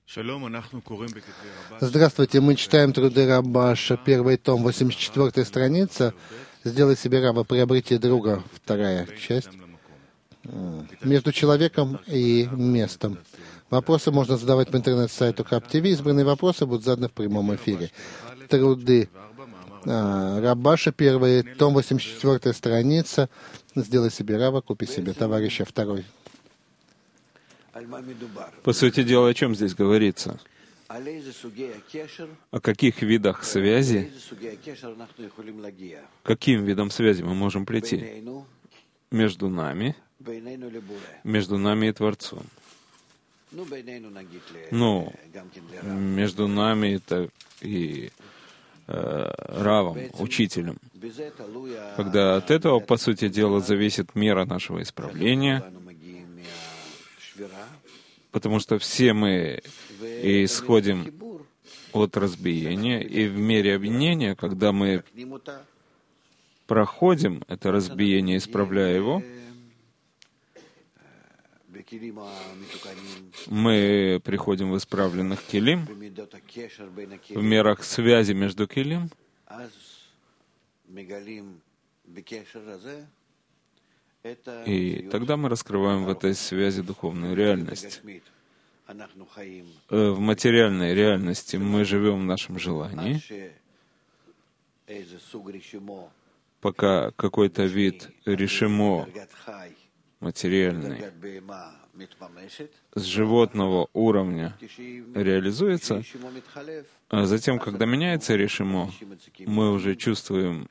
Здравствуйте, мы читаем труды Рабаша, первый том, 84-я страница. «Сделай себе раба, приобрети друга», вторая часть. Между человеком и местом. Вопросы можно задавать по интернет-сайту Хаб ТВ. Избранные вопросы будут заданы в прямом эфире. Труды Рабаша, первый том, 84-я страница. «Сделай себе раба, купи себе товарища», второй. По сути дела, о чем здесь говорится? О каких видах связи, каким видом связи мы можем прийти между нами и Творцом? Ну, между нами и Равом, учителем. Когда от этого, по сути дела, зависит мера нашего исправления, потому что все мы исходим от разбиения, и в мере объединения, когда мы проходим это разбиение, исправляя его, мы приходим в исправленных келим, в мерах связи между келим, и тогда мы раскрываем в этой связи духовную реальность. В материальной реальности мы живем в нашем желании, пока какой-то вид решимо материальный с животного уровня реализуется, а затем, когда меняется решимо, мы уже чувствуем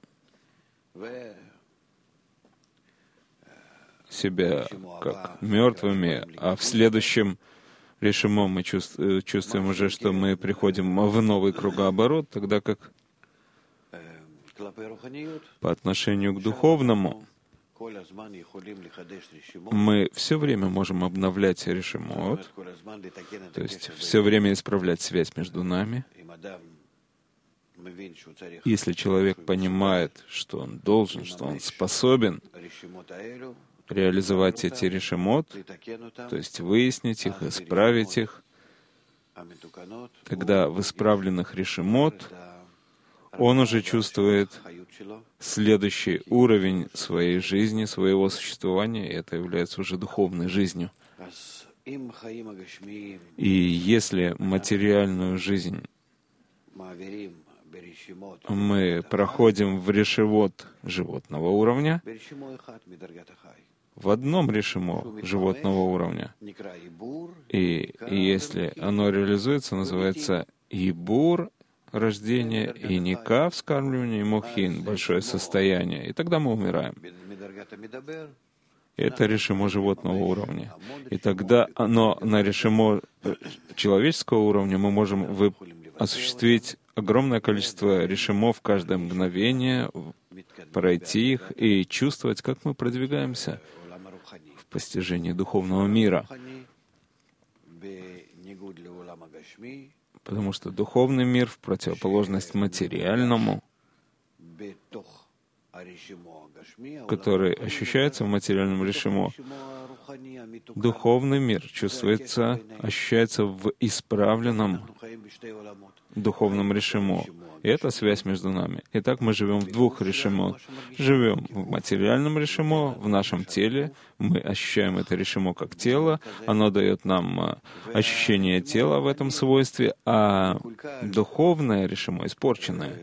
себя как мертвыми, а в следующем решимо мы чувствуем уже, что мы приходим в новый кругооборот, тогда как по отношению к духовному мы все время можем обновлять решимот, то есть все время исправлять связь между нами. Если человек понимает, что он должен, что он способен реализовать эти решимот, то есть выяснить их, исправить их, тогда в исправленных решимот он уже чувствует следующий уровень своей жизни, своего существования, и это является уже духовной жизнью. И если материальную жизнь мы проходим в решивот животного уровня, в одном решимо животного уровня, и если оно реализуется, называется ибур, рождение, и ника, вскармливание, и мухин, большое состояние, и тогда мы умираем. Это решимо животного уровня. И тогда оно на решимо человеческого уровня мы можем осуществить огромное количество решимов каждое мгновение, пройти их и чувствовать, как мы продвигаемся в постижении духовного мира. Потому что духовный мир, в противоположность материальному, который ощущается в материальном решимо, духовный мир ощущается в исправленном духовном решимо. И это связь между нами. Итак, мы живем в двух решимо. Живем в материальном решимо, в нашем теле. Мы ощущаем это решимо как тело. Оно дает нам ощущение тела в этом свойстве, а духовное решимо испорченное.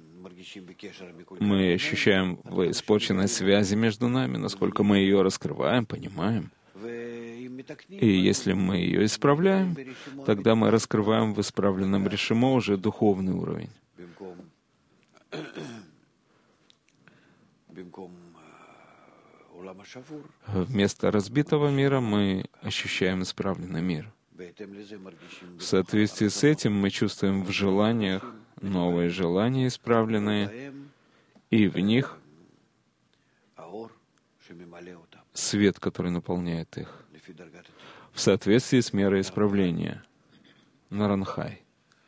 Мы ощущаем в испорченной связи между нами, насколько мы ее раскрываем, понимаем. И если мы ее исправляем, тогда мы раскрываем в исправленном решимо уже духовный уровень. Вместо разбитого мира мы ощущаем исправленный мир. В соответствии с этим мы чувствуем в желаниях новые желания исправленные, и в них свет, который наполняет их, в соответствии с мерой исправления, Наранхай.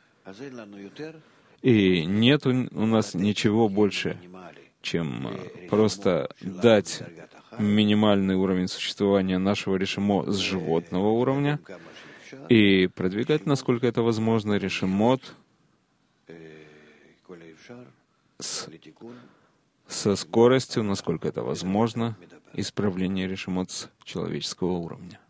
И нет у нас ничего больше, чем просто дать минимальный уровень существования нашего решимо с животного уровня и продвигать, насколько это возможно, решимот со скоростью, насколько это возможно, исправление решимот с человеческого уровня.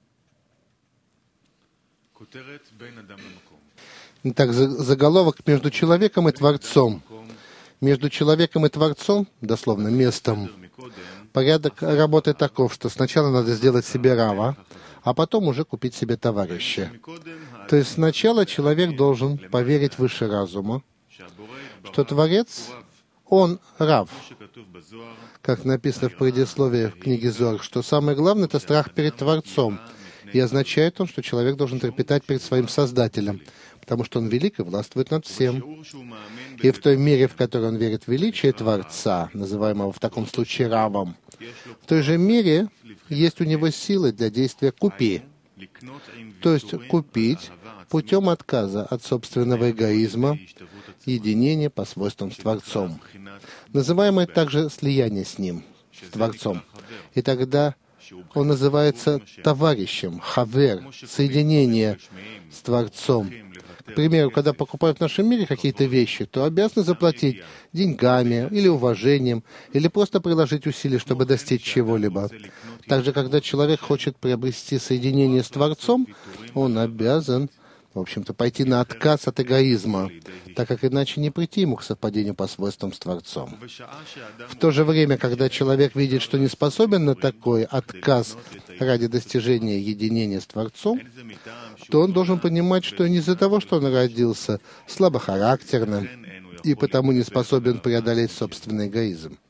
Итак, заголовок «Между человеком и Творцом». Между человеком и Творцом, дословно, местом, порядок работы таков, что сначала надо сделать себе рава, а потом уже купить себе товарища. То есть сначала человек должен поверить выше разума, что Творец, он рав. Как написано в предисловии в книге Зоар, что самое главное — это страх перед Творцом. И означает он, что человек должен трепетать перед своим Создателем, потому что он велик и властвует над всем. И в той мере, в которой он верит в величие Творца, называемого в таком случае равом, в той же мере есть у него силы для действия «купи», то есть купить путем отказа от собственного эгоизма, единения по свойствам с Творцом, называемое также слияние с Ним, с Творцом. И тогда он называется товарищем, хавер, соединение с Творцом. К примеру, когда покупают в нашем мире какие-то вещи, то обязаны заплатить деньгами или уважением, или просто приложить усилия, чтобы достичь чего-либо. Также, когда человек хочет приобрести соединение с Творцом, он обязан, в общем-то, пойти на отказ от эгоизма, так как иначе не прийти ему к совпадению по свойствам с Творцом. В то же время, когда человек видит, что не способен на такой отказ ради достижения единения с Творцом, то он должен понимать, что не из-за того, что он родился слабохарактерным и потому не способен преодолеть собственный эгоизм.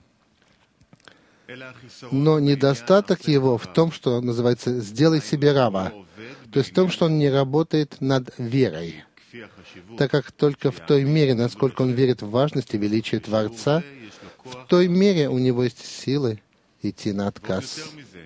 Но недостаток его в том, что называется «сделай себе рава», то есть в том, что он не работает над верой, так как только в той мере, насколько он верит в важность и величие Творца, в той мере у него есть силы идти на отказ.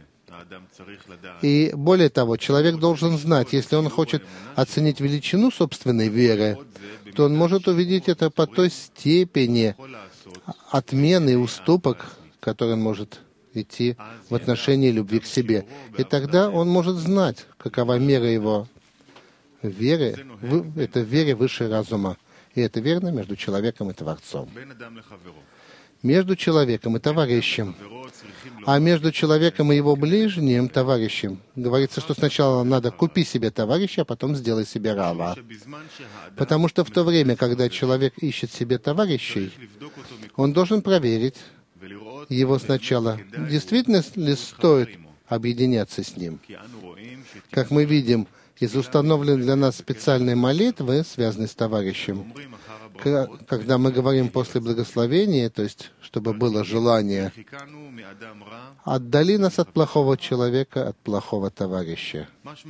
И более того, человек должен знать, если он хочет оценить величину собственной веры, то он может увидеть это по той степени отмены и уступок, которые он может идти в отношении любви к себе. И тогда он может знать, какова мера его веры, это вере выше разума. И это верно между человеком и Творцом. Между человеком и товарищем. А между человеком и его ближним товарищем говорится, что сначала надо купи себе товарища, а потом сделай себе рава. Потому что в то время, когда человек ищет себе товарищей, он должен проверить его сначала, действительно ли стоит объединяться с ним. Как мы видим из установленной для нас специальной молитвы, связанной с товарищем, когда мы говорим после благословения, то есть, чтобы было желание, отдали нас от плохого человека, от плохого товарища.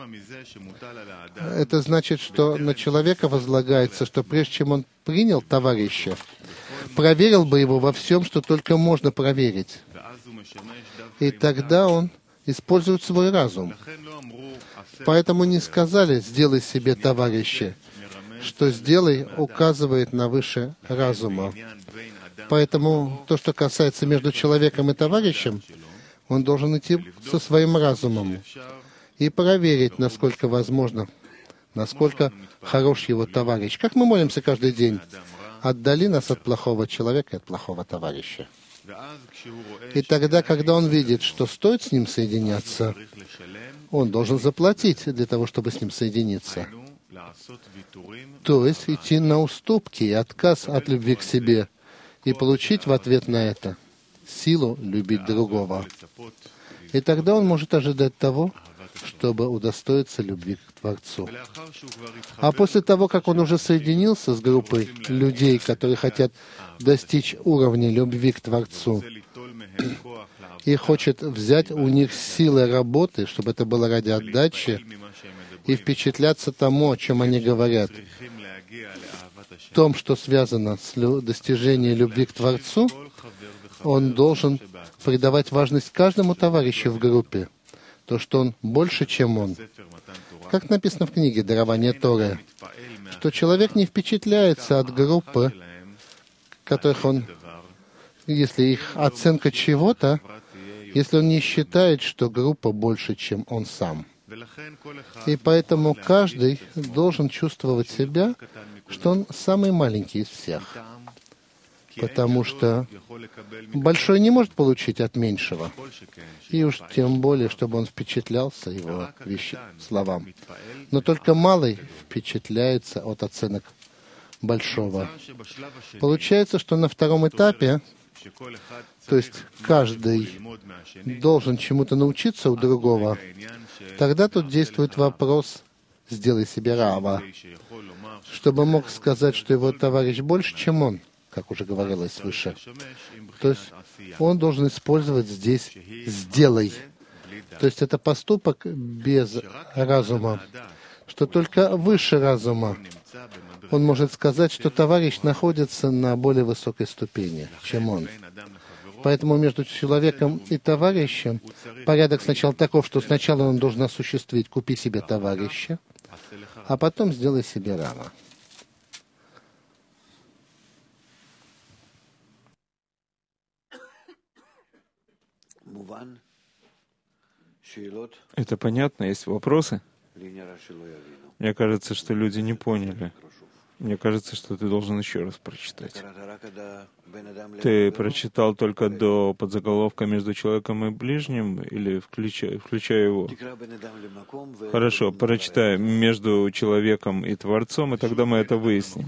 Это значит, что на человека возлагается, что прежде чем он принял товарища, проверил бы его во всем, что только можно проверить. И тогда он использует свой разум. Поэтому не сказали «сделай себе товарища», что «сделай» указывает на выше разума. Поэтому то, что касается между человеком и товарищем, он должен идти со своим разумом и проверить, насколько возможно, насколько хорош его товарищ. Как мы молимся каждый день. Отдали нас от плохого человека и от плохого товарища. И тогда, когда он видит, что стоит с ним соединяться, он должен заплатить для того, чтобы с ним соединиться. То есть идти на уступки и отказ от любви к себе и получить в ответ на это силу любить другого. И тогда он может ожидать того, чтобы удостоиться любви к Творцу. А после того, как он уже соединился с группой людей, которые хотят достичь уровня любви к Творцу, и хочет взять у них силы работы, чтобы это было ради отдачи, и впечатляться тому, о чем они говорят, в том, что связано с достижением любви к Творцу, он должен придавать важность каждому товарищу в группе, то, что он больше, чем он. Как написано в книге «Дарование Торы», что человек не впечатляется от группы, которых он, если их оценка чего-то, если он не считает, что группа больше, чем он сам. И поэтому каждый должен чувствовать себя, что он самый маленький из всех. Потому что большой не может получить от меньшего. И уж тем более, чтобы он впечатлялся его словам. Но только малый впечатляется от оценок большого. Получается, что на втором этапе, то есть каждый должен чему-то научиться у другого, тогда тут действует вопрос «сделай себе рава», чтобы мог сказать, что его товарищ больше, чем он, как уже говорилось выше. То есть он должен использовать здесь «сделай». То есть это поступок без разума, что только выше разума он может сказать, что товарищ находится на более высокой ступени, чем он. Поэтому между человеком и товарищем порядок сначала таков, что сначала он должен осуществить «купи себе товарища», а потом «сделай себе рава». Это понятно? Есть вопросы? Мне кажется, что люди не поняли. Мне кажется, что ты должен еще раз прочитать. Ты прочитал только до подзаголовка «Между человеком и ближним» или включая его? Хорошо, прочитай «Между человеком и Творцом», и тогда мы это выясним.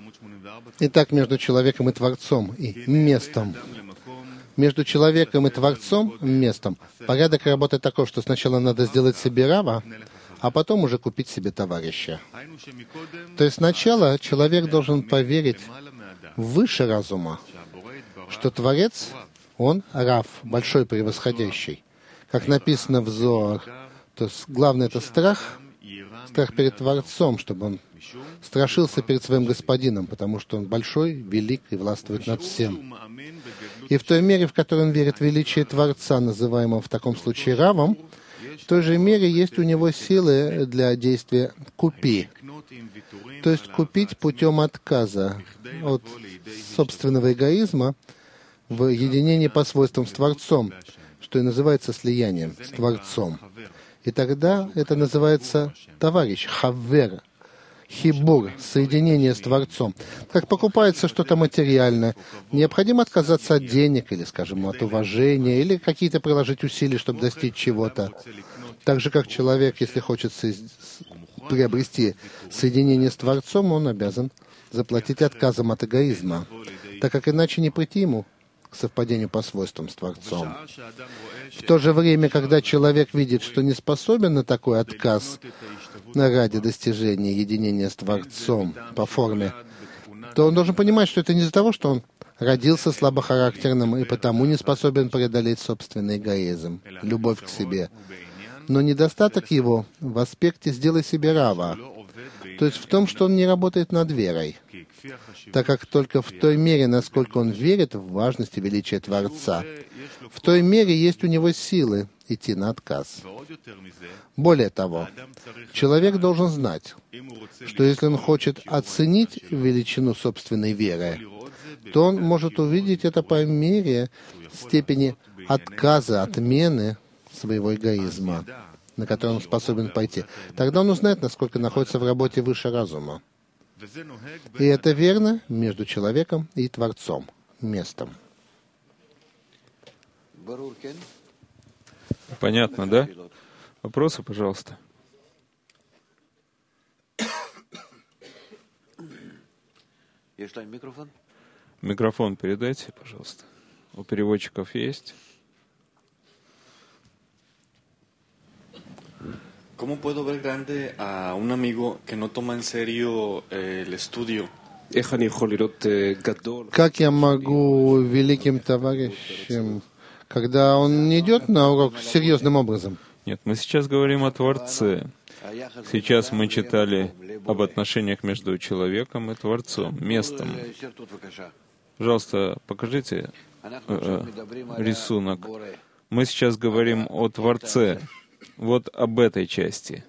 Итак, между человеком и Творцом и местом. Между человеком и Творцом местом порядок работы такой, что сначала надо сделать себе рава, а потом уже купить себе товарища. То есть сначала человек должен поверить выше разума, что Творец, он рав, большой превосходящий. Как написано в Зоар, то есть главное это страх перед Творцом, чтобы он страшился перед своим господином, потому что он большой, велик и властвует над всем. И в той мере, в которой он верит в величие Творца, называемого в таком случае равом, в той же мере есть у него силы для действия «купи». То есть купить путем отказа от собственного эгоизма в единении по свойствам с Творцом, что и называется слиянием с Творцом. И тогда это называется товарищ, хаввер, хибур, соединение с Творцом. Как покупается что-то материальное, необходимо отказаться от денег, или, скажем, от уважения, или какие-то приложить усилия, чтобы достичь чего-то. Так же, как человек, если хочет приобрести соединение с Творцом, он обязан заплатить отказом от эгоизма, так как иначе не прийти ему к совпадению по свойствам с Творцом. В то же время, когда человек видит, что не способен на такой отказ ради достижения единения с Творцом по форме, то он должен понимать, что это не из-за того, что он родился слабохарактерным и потому не способен преодолеть собственный эгоизм, любовь к себе. Но недостаток его в аспекте «сделай себе рава», то есть в том, что он не работает над верой, так как только в той мере, насколько он верит в важность и величие Творца, в той мере есть у него силы идти на отказ. Более того, человек должен знать, что если он хочет оценить величину собственной веры, то он может увидеть это по мере степени отказа, отмены своего эгоизма, на который он способен пойти. Тогда он узнает, насколько находится в работе выше разума. И это верно между человеком и Творцом, местом. Понятно, да? Вопросы, пожалуйста. Микрофон передайте, пожалуйста. У переводчиков есть? ¿Cómo puedo ver grande a un amigo que no toma en serio el estudio? Как я могу великим товарищем, когда он не идет на урок серьезным образом? Нет, мы сейчас говорим о Творце. Сейчас мы читали об отношениях между человеком и Творцом, местом. Пожалуйста, покажите рисунок. Мы сейчас говорим о Творце. Вот об этой части.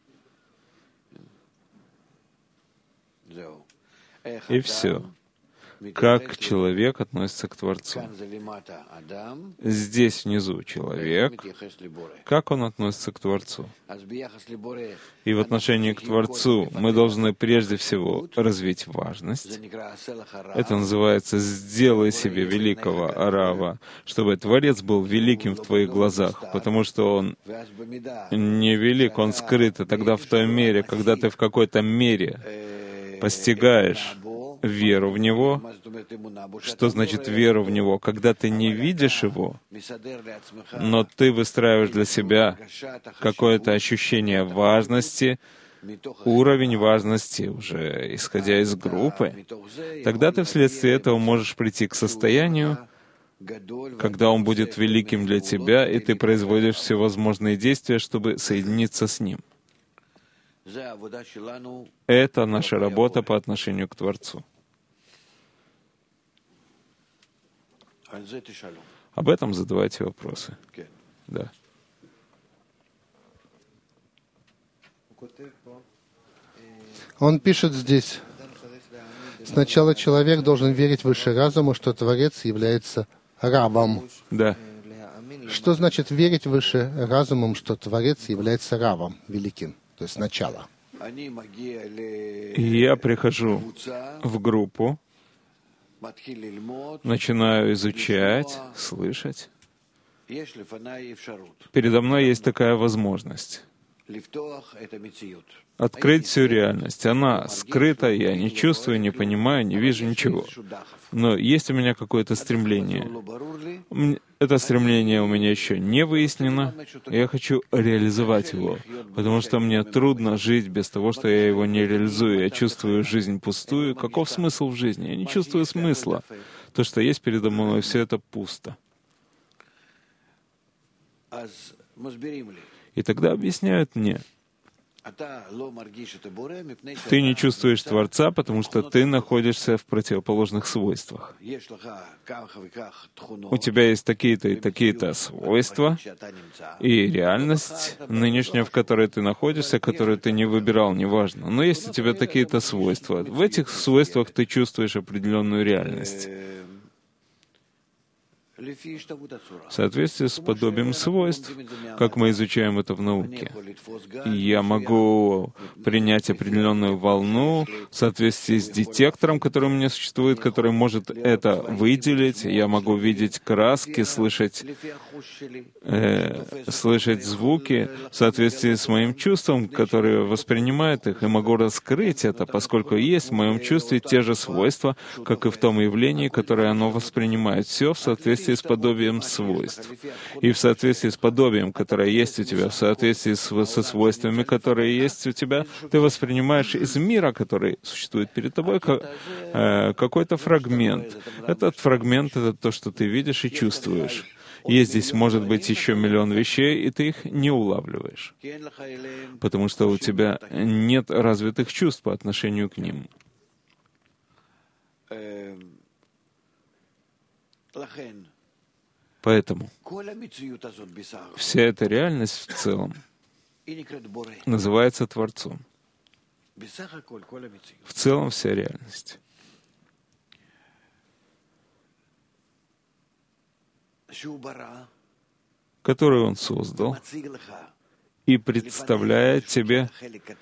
И все. как человек относится к Творцу. Здесь внизу человек, как он относится к Творцу. И в отношении к Творцу мы должны прежде всего развить важность. Это называется «сделай себе великого Рава», чтобы Творец был великим в твоих глазах, потому что он не велик, он скрыт. И тогда в той мере, когда ты в какой-то мере постигаешь веру в Него. Что значит веру в Него? Когда ты не видишь Его, но ты выстраиваешь для себя какое-то ощущение важности, уровень важности, уже исходя из группы, тогда ты вследствие этого можешь прийти к состоянию, когда Он будет великим для тебя, и ты производишь всевозможные действия, чтобы соединиться с Ним. Это наша работа по отношению к Творцу. Об этом задавайте вопросы. Да. Он пишет здесь: сначала человек должен верить выше разума, что Творец является Равом. Да. Что значит верить выше разумом, что Творец является Равом, великим? То есть сначала. Я прихожу в группу, начинаю изучать, слышать. Передо мной есть такая возможность открыть всю реальность. Она скрыта, я не чувствую, не понимаю, не вижу ничего. Но есть у меня какое-то стремление. Это стремление у меня еще не выяснено. Я хочу реализовать его, потому что мне трудно жить без того, что я его не реализую. Я чувствую жизнь пустую. Каков смысл в жизни? Я не чувствую смысла. То, что есть передо мной, все это пусто. И тогда объясняют мне: ты не чувствуешь Творца, потому что ты находишься в противоположных свойствах. У тебя есть такие-то и такие-то свойства, и реальность нынешняя, в которой ты находишься, которую ты не выбирал, неважно. Но есть у тебя такие-то свойства. В этих свойствах ты чувствуешь определенную реальность. В соответствии с подобием свойств, как мы изучаем это в науке. Я могу принять определенную волну в соответствии с детектором, который у меня существует, который может это выделить. Я могу видеть краски, слышать звуки в соответствии с моим чувством, которое воспринимает их, и могу раскрыть это, поскольку есть в моем чувстве те же свойства, как и в том явлении, которое оно воспринимает. Все в соответствии с подобием свойств. И в соответствии с подобием, которое есть у тебя, в соответствии со свойствами, которые есть у тебя, ты воспринимаешь из мира, который существует перед тобой, какой-то фрагмент. Этот фрагмент — это то, что ты видишь и чувствуешь. Есть здесь, может быть, еще миллион вещей, и ты их не улавливаешь, потому что у тебя нет развитых чувств по отношению к ним. Поэтому вся эта реальность в целом называется Творцом. В целом вся реальность. Которую Он создал и представляет тебе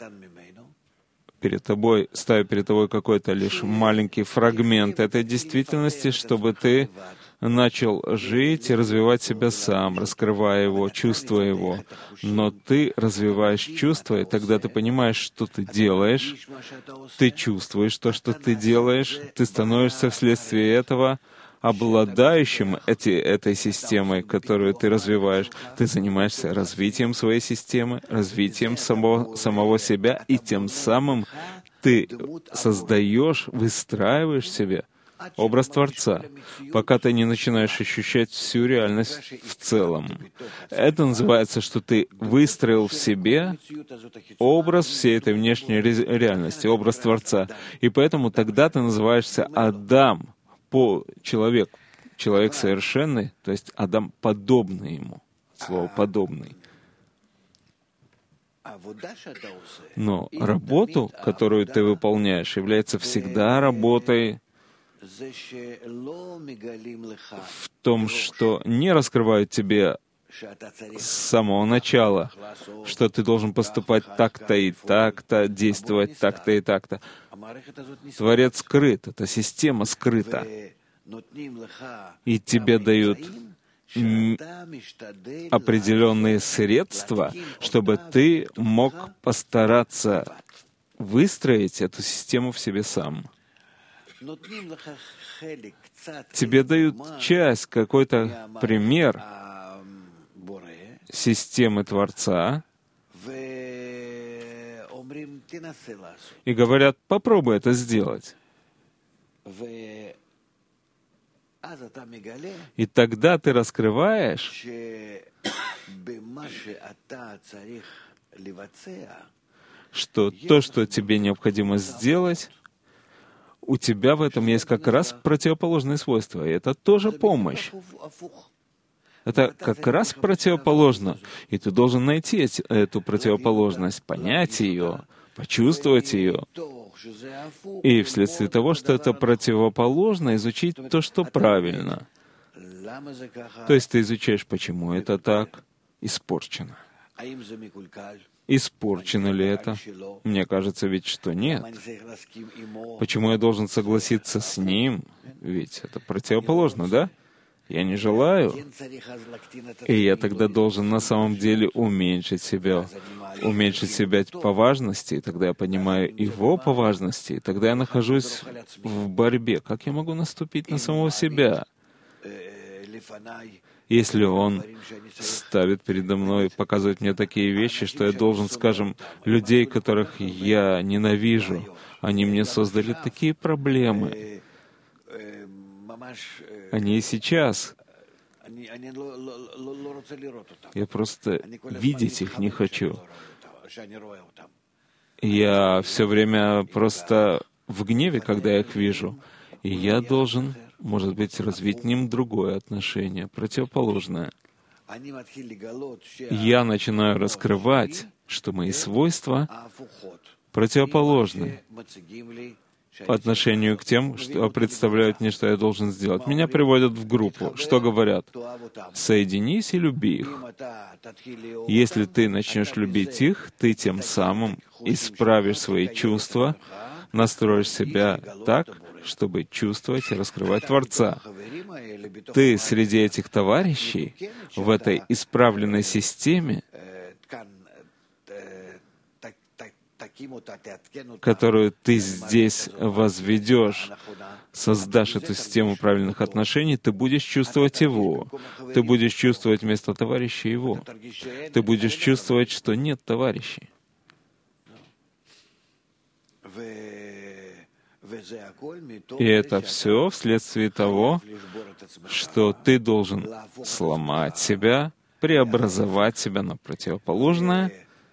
перед тобой, ставя перед тобой какой-то лишь маленький фрагмент этой действительности, чтобы ты начал жить и развивать себя сам, раскрывая его, чувствуя его. Но ты развиваешь чувства, и тогда ты понимаешь, что ты делаешь, ты чувствуешь то, что ты делаешь, ты становишься вследствие этого обладающим этой системой, которую ты развиваешь. Ты занимаешься развитием своей системы, развитием самого себя, и тем самым ты создаешь, выстраиваешь себе образ Творца, пока ты не начинаешь ощущать всю реальность в целом. Это называется, что ты выстроил в себе образ всей этой внешней реальности, образ Творца. И поэтому тогда ты называешься Адам, человек совершенный, то есть Адам подобный ему. Слово «подобный». Но работу, которую ты выполняешь, является всегда работой в том, что не раскрывают тебе с самого начала, что ты должен поступать так-то и так-то, действовать так-то и так-то. Творец скрыт, эта система скрыта. И тебе дают определенные средства, чтобы ты мог постараться выстроить эту систему в себе сам. Тебе дают часть, какой-то пример системы Творца и говорят, попробуй это сделать. И тогда ты раскрываешь, что то, что тебе необходимо сделать, у тебя в этом есть как раз противоположные свойства, и это тоже помощь. Это как раз противоположно, и ты должен найти эту противоположность, понять ее, почувствовать ее, и вследствие того, что это противоположно, изучить то, что правильно. То есть ты изучаешь, почему это так испорчено. Испорчено ли это? Мне кажется ведь, что нет. Почему я должен согласиться с ним? Ведь это противоположно, да? Я не желаю. И я тогда должен на самом деле уменьшить себя по важности, и тогда я понимаю его по важности, и тогда я нахожусь в борьбе. Как я могу наступить на самого себя? Если он ставит передо мной, показывает мне такие вещи, что я должен, скажем, людей, которых я ненавижу, они мне создали такие проблемы. Они и сейчас. Я просто видеть их не хочу. Я все время просто в гневе, когда я их вижу. И я должен, может быть, развить к ним другое отношение, противоположное. Я начинаю раскрывать, что мои свойства противоположны по отношению к тем, что представляют мне, что я должен сделать. Меня приводят в группу. Что говорят? Соединись и люби их. Если ты начнешь любить их, ты тем самым исправишь свои чувства, настроишь себя так, чтобы чувствовать и раскрывать Творца. Ты среди этих товарищей, в этой исправленной системе, которую ты здесь возведешь, создашь эту систему правильных отношений, ты будешь чувствовать его. Ты будешь чувствовать вместо товарища его. Ты будешь чувствовать, что нет товарищей. И это все вследствие того, что ты должен сломать себя, преобразовать себя на противоположное,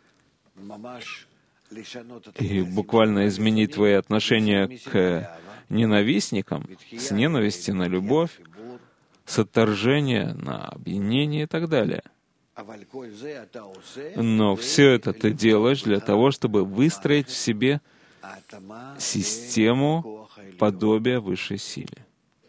и буквально изменить твои отношения к ненавистникам, с ненависти на любовь, с отторжения на объединение и так далее. Но все это ты делаешь для того, чтобы выстроить в себе систему подобия высшей силе.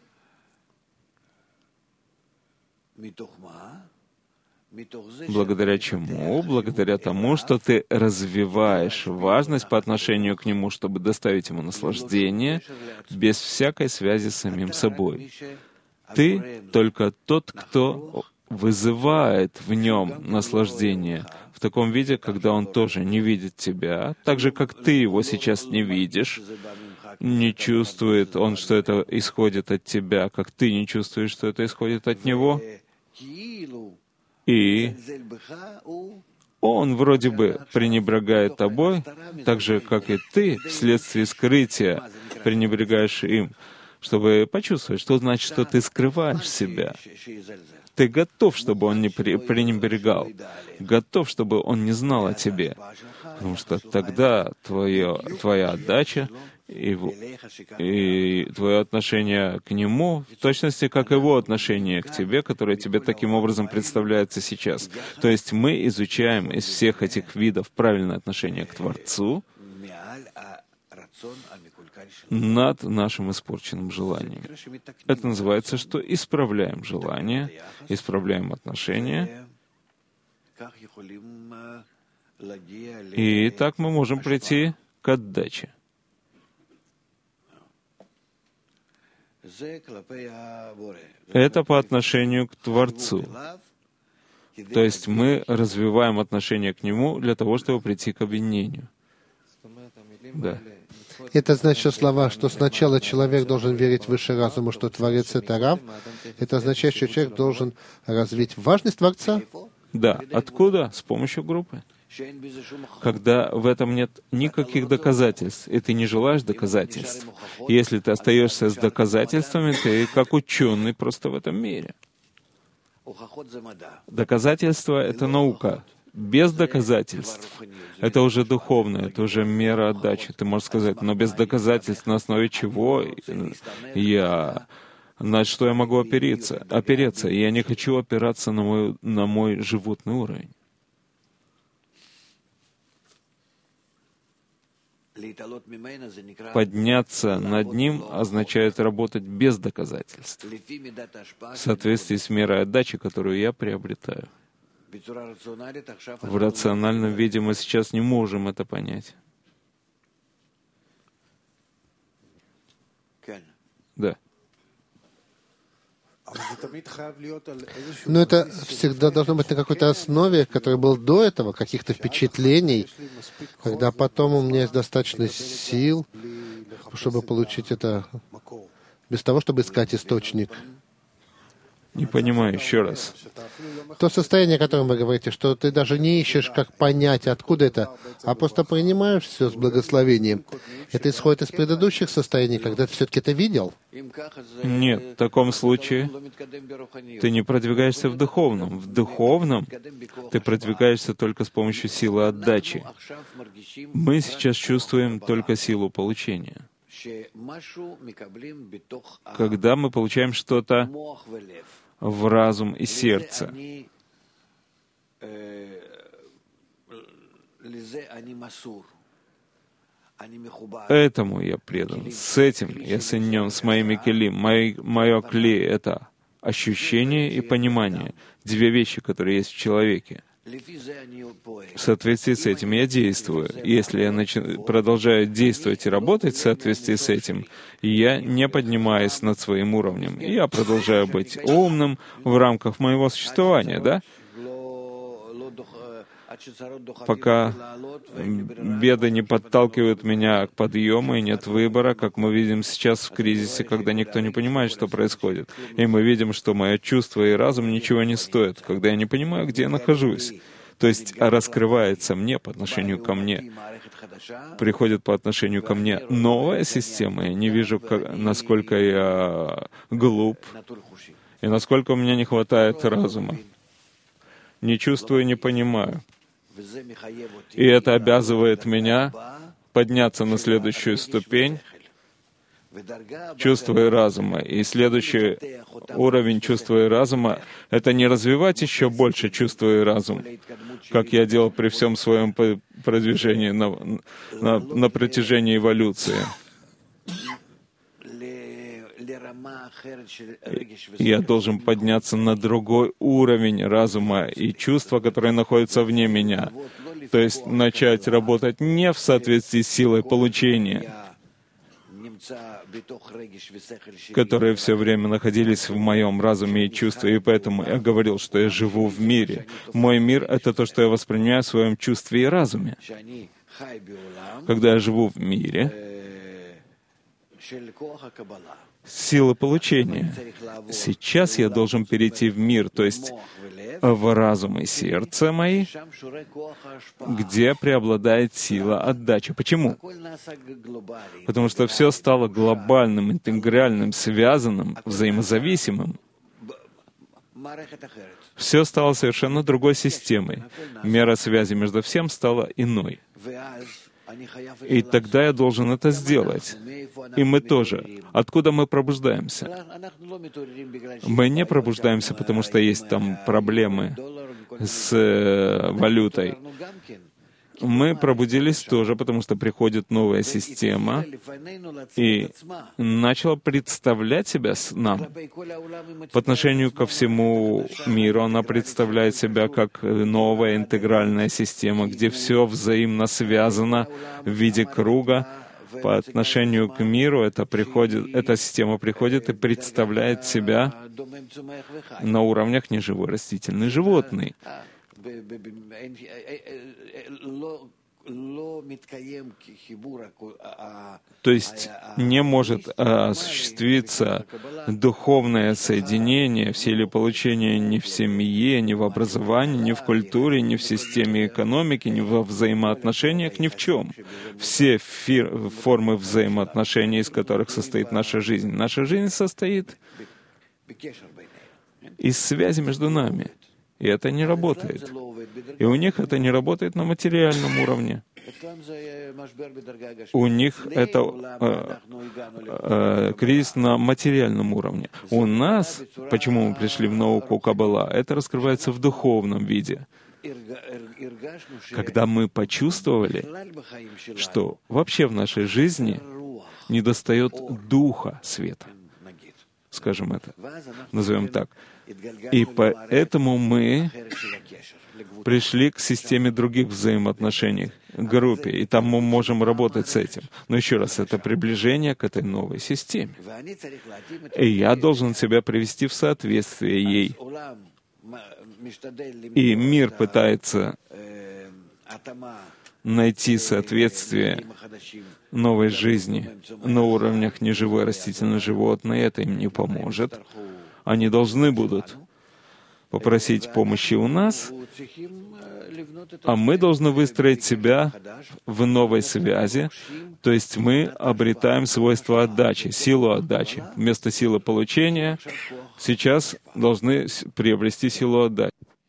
Благодаря чему? Благодаря тому, что ты развиваешь важность по отношению к нему, чтобы доставить ему наслаждение, без всякой связи с самим собой. Ты только тот, кто вызывает в нем наслаждение в таком виде, когда он тоже не видит тебя, так же, как ты его сейчас не видишь, не чувствует он, что это исходит от тебя, как ты не чувствуешь, что это исходит от него. И он вроде бы пренебрегает тобой, так же, как и ты, вследствие скрытия пренебрегаешь им, чтобы почувствовать, что значит, что ты скрываешь себя. Ты готов, чтобы он не пренебрегал, готов, чтобы он не знал о тебе, потому что тогда твоя отдача и твое отношение к нему в точности, как его отношение к тебе, которое тебе таким образом представляется сейчас. То есть мы изучаем из всех этих видов правильное отношение к Творцу над нашим испорченным желанием. Это называется, что исправляем желание, исправляем отношения, и так мы можем прийти к отдаче. Это по отношению к Творцу. То есть мы развиваем отношение к Нему для того, чтобы прийти к объединению. Да. Это значит слова, что сначала человек должен верить выше разума, что Творец — это Рав. Это означает, что человек должен развить важность Творца. Да. Откуда? С помощью группы. Когда в этом нет никаких доказательств, и ты не желаешь доказательств. Если ты остаешься с доказательствами, ты как ученый просто в этом мире. Доказательства — это наука. Без доказательств — это уже духовное, это уже мера отдачи. Ты можешь сказать, но без доказательств на основе чего на что я могу опереться? Я не хочу опираться на мой животный уровень. Подняться над ним означает работать без доказательств, в соответствии с мерой отдачи, которую я приобретаю. В рациональном виде мы сейчас не можем это понять. Да. Но это всегда должно быть на какой-то основе, которая была до этого, каких-то впечатлений, когда потом у меня есть достаточно сил, чтобы получить это, без того, чтобы искать источник. Не понимаю, еще раз. То состояние, о котором вы говорите, что ты даже не ищешь, как понять, откуда это, а просто принимаешь все с благословением. Это исходит из предыдущих состояний, когда ты все-таки это видел? Нет, в таком случае ты не продвигаешься в духовном. В духовном ты продвигаешься только с помощью силы отдачи. Мы сейчас чувствуем только силу получения. Когда мы получаем что-то в разум и сердце. Этому я предан, с этим я соединен с моими келим. Мое кли — это ощущение и понимание. Две вещи, которые есть в человеке. В соответствии с этим я действую. Если я продолжаю действовать и работать в соответствии с этим, я не поднимаюсь над своим уровнем. Я продолжаю быть умным в рамках моего существования, да? Пока беды не подталкивают меня к подъему и нет выбора, как мы видим сейчас в кризисе, когда никто не понимает, что происходит. И мы видим, что мое чувство и разум ничего не стоят, когда я не понимаю, где я нахожусь. То есть раскрывается мне по отношению ко мне. Приходит по отношению ко мне новая система. Я не вижу, насколько я глуп и насколько у меня не хватает разума. Не чувствую, не понимаю. И это обязывает меня подняться на следующую ступень чувства и разума. И следующий уровень чувства и разума — это не развивать еще больше чувства и разум, как я делал при всем своем продвижении на протяжении эволюции. Я должен подняться на другой уровень разума и чувства, которые находятся вне меня. То есть начать работать не в соответствии с силой получения, которые все время находились в моем разуме и чувстве, и поэтому я говорил, что я живу в мире. Мой мир — это то, что я воспринимаю в своем чувстве и разуме. Когда я живу в мире силы получения. Сейчас я должен перейти в мир, то есть в разум и сердце мои, где преобладает сила отдачи. Почему? Потому что все стало глобальным, интегральным, связанным, взаимозависимым. Все стало совершенно другой системой. Мера связи между всем стала иной. И тогда я должен это сделать. И мы тоже. Откуда мы пробуждаемся? Мы не пробуждаемся, потому что есть там проблемы с валютой. мы пробудились тоже, потому что приходит новая система и начала представлять себя нам. По отношению ко всему миру она представляет себя как новая интегральная система, где все взаимно связано в виде круга. По отношению к миру эта система приходит и представляет себя на уровнях неживой, растительный, животный. То есть не может осуществиться духовное соединение в силе получения ни в семье, ни в образовании, ни в культуре, ни в системе экономики, ни во взаимоотношениях, ни в чем. Все формы взаимоотношений, из которых состоит наша жизнь. Наша жизнь состоит из связи между нами. И это не работает. И у них это не работает на материальном уровне. У них это кризис на материальном уровне. У нас, почему мы пришли в науку Каббала, это раскрывается в духовном виде. Когда мы почувствовали, что вообще в нашей жизни недостает духа света, скажем это, назовем так. И поэтому мы пришли к системе других взаимоотношений, к группе, и там мы можем работать с этим. Но еще раз, это приближение к этой новой системе. И я должен себя привести в соответствие ей. И мир пытается найти соответствие новой жизни на уровнях неживой, растительной, животной. Это им не поможет. Они должны будут попросить помощи у нас, а мы должны выстроить себя в новой связи, то есть мы обретаем свойство отдачи, силу отдачи. Вместо силы получения сейчас должны приобрести силу отдачи.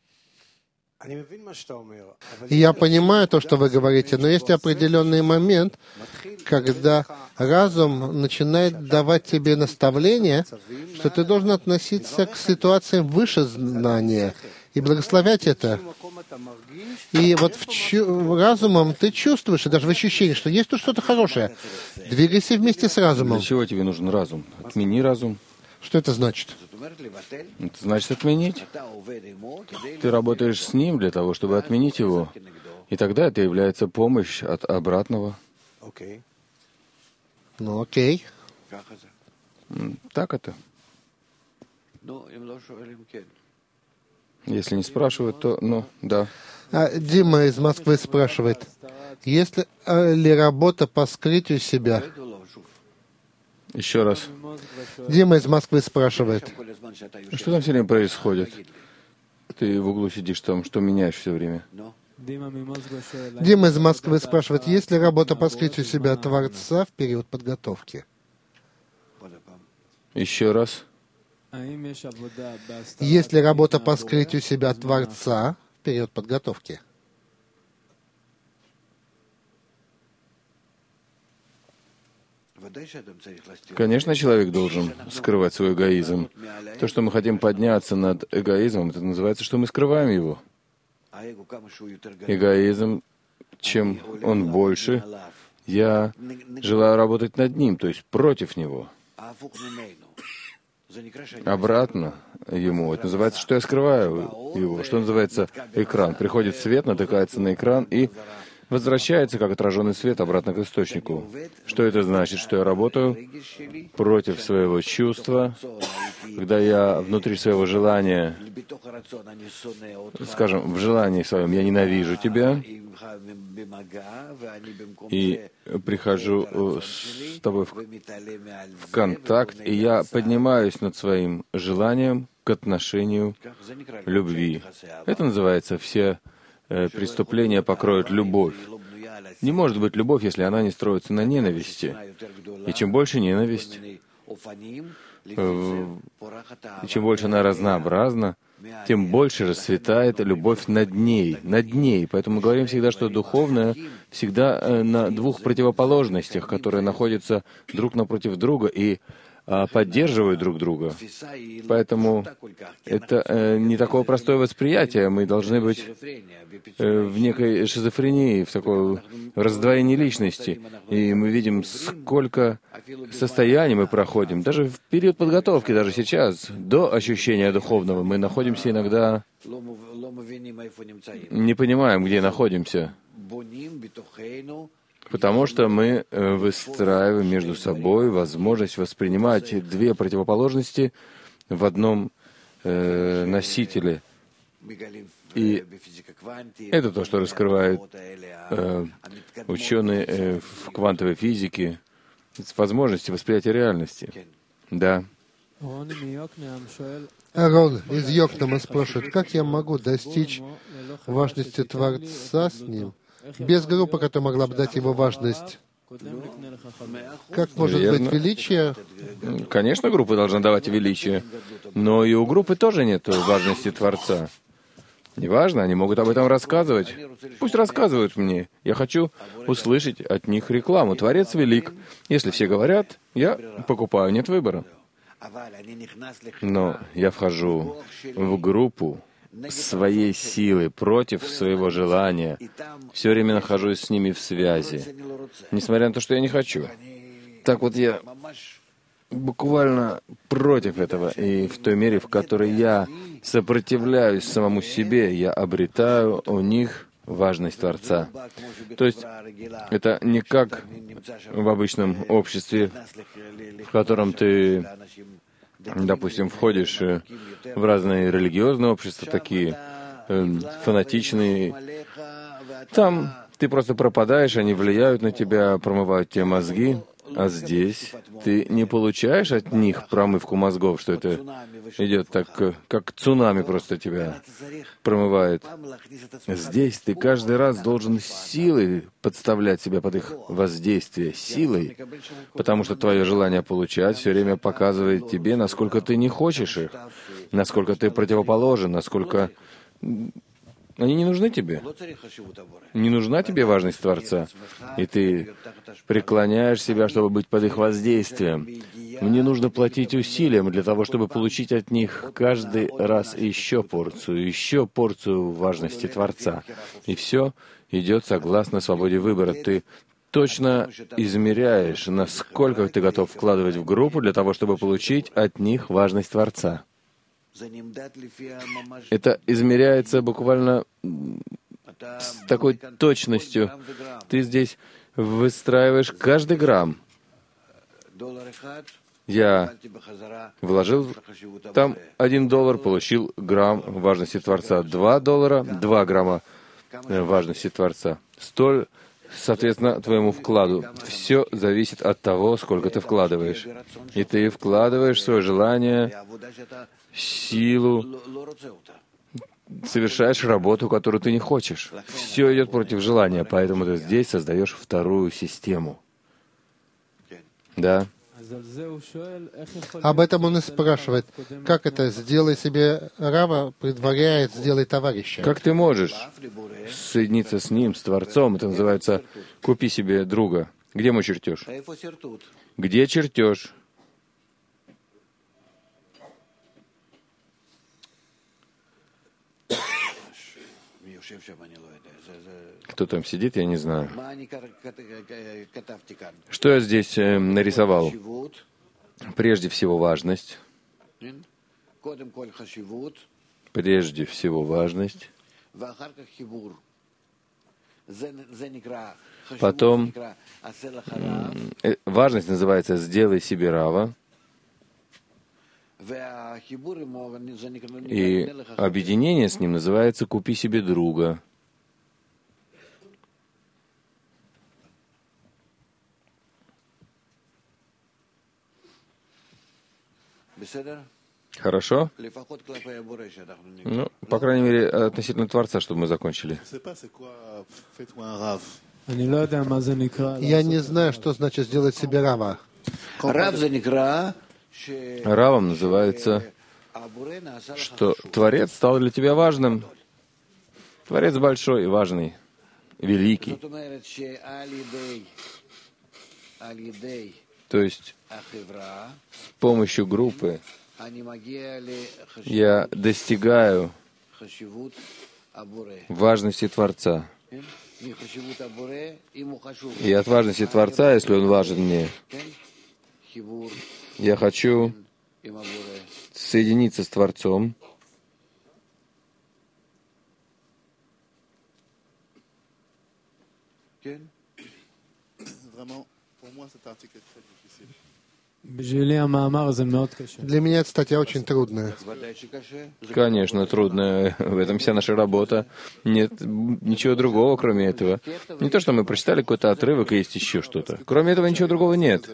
Я понимаю то, что вы говорите, но есть определенный момент, когда разум начинает давать тебе наставление, что ты должен относиться к ситуациям выше знания и благословлять это. И вот разумом ты чувствуешь, и даже в ощущении, что есть тут что-то хорошее. Двигайся вместе с разумом. Для чего тебе нужен разум? Отмени разум. Что это значит? Это значит отменить. Ты работаешь с ним для того, чтобы отменить его. И тогда это является помощь от обратного. Ну, окей. Так это. Если не спрашивают, то, да. Дима из Москвы спрашивает, есть ли работа по скрытию себя? Еще раз. Дима из Москвы спрашивает. Что там все время происходит? Ты в углу сидишь там, что меняешь все время? Дима из Москвы спрашивает, есть ли работа по скрытию себя Творца в период подготовки? Еще раз. Есть ли работа по скрытию себя Творца в период подготовки? Конечно, человек должен скрывать свой эгоизм. То, что мы хотим подняться над эгоизмом, это называется, что мы скрываем его. Эгоизм, чем он больше, я желаю работать над ним, то есть против него. Обратно ему. Это называется, что я скрываю его. Что называется экран. Приходит свет, натыкается на экран и возвращается, как отраженный свет, обратно к источнику. Что это значит? Что я работаю против своего чувства, когда я внутри своего желания, скажем, в желании своем я ненавижу тебя, и прихожу с тобой в контакт, и я поднимаюсь над своим желанием к отношению любви. Это называется все преступления покроют любовь. Не может быть любовь, если она не строится на ненависти. И чем больше ненависть, чем больше она разнообразна, тем больше расцветает любовь над ней. Поэтому мы говорим всегда, что духовное всегда на двух противоположностях, которые находятся друг напротив друга, и а поддерживают друг друга. Поэтому это не такое простое восприятие. Мы должны быть в некой шизофрении, в такой раздвоении личности. И мы видим, сколько состояний мы проходим. Даже в период подготовки, даже сейчас, до ощущения духовного, мы находимся иногда, не понимаем, где находимся. Потому что мы выстраиваем между собой возможность воспринимать две противоположности в одном носителе. И это то, что раскрывают ученые в квантовой физике, возможности восприятия реальности. Да. Арон из Йокнама спрашивает, как я могу достичь важности Творца с ним, без группы, которая могла бы дать его важность? Как может быть величие? Конечно, группа должна давать величие, но и у группы тоже нет важности Творца. Неважно, они могут об этом рассказывать. Пусть рассказывают мне. Я хочу услышать от них рекламу. Творец велик. Если все говорят, я покупаю, нет выбора. Но я вхожу в группу своей силы, против своего желания. Все время нахожусь с ними в связи, несмотря на то, что я не хочу. Так вот я буквально против этого. И в той мере, в которой я сопротивляюсь самому себе, я обретаю у них важность Творца. То есть это не как в обычном обществе, в котором ты, допустим, входишь в разные религиозные общества, такие фанатичные. Там ты просто пропадаешь, они влияют на тебя, промывают тебе мозги. А здесь ты не получаешь от них промывку мозгов, что это идет так, как цунами просто тебя промывает. Здесь ты каждый раз должен силой подставлять себя под их воздействие, силой, потому что твое желание получать все время показывает тебе, насколько ты не хочешь их, насколько ты противоположен, насколько они не нужны тебе. Не нужна тебе важность Творца. И ты преклоняешь себя, чтобы быть под их воздействием. Мне нужно платить усилиям для того, чтобы получить от них каждый раз еще порцию важности Творца. И все идет согласно свободе выбора. Ты точно измеряешь, насколько ты готов вкладывать в группу для того, чтобы получить от них важность Творца. Это измеряется буквально с такой точностью. Ты здесь выстраиваешь каждый грамм. Я вложил там $1, получил грамм важности Творца. $2, 2 грамма важности Творца. Столь, соответственно, твоему вкладу. Все зависит от того, сколько ты вкладываешь. И ты вкладываешь свое желание, силу, совершаешь работу, которую ты не хочешь. Все идет против желания, поэтому ты здесь создаешь вторую систему. Да. Об этом он и спрашивает. Как это? Сделай себе рава, предваряет, сделай товарища. Как ты можешь соединиться с ним, с Творцом? Это называется «купи себе друга». Где мой чертеж? Где чертеж? Кто там сидит, я не знаю. Что я здесь нарисовал? Прежде всего важность. Прежде всего важность. Потом важность называется «сделай себе рава». И объединение с ним называется «купи себе друга». Хорошо? Ну, по крайней мере, относительно Творца, чтобы мы закончили. Я не знаю, что значит сделать себе рава. Равом называется, что Творец стал для тебя важным. Творец большой и важный, великий. То есть с помощью группы я достигаю важности Творца. И от важности Творца, если Он важен мне, я хочу соединиться с Творцом, Для меня эта статья очень трудная. Конечно, трудно. В этом вся наша работа. Нет ничего другого, кроме этого. Не то, что мы прочитали какой-то отрывок, и есть еще что-то. Кроме этого ничего другого нет.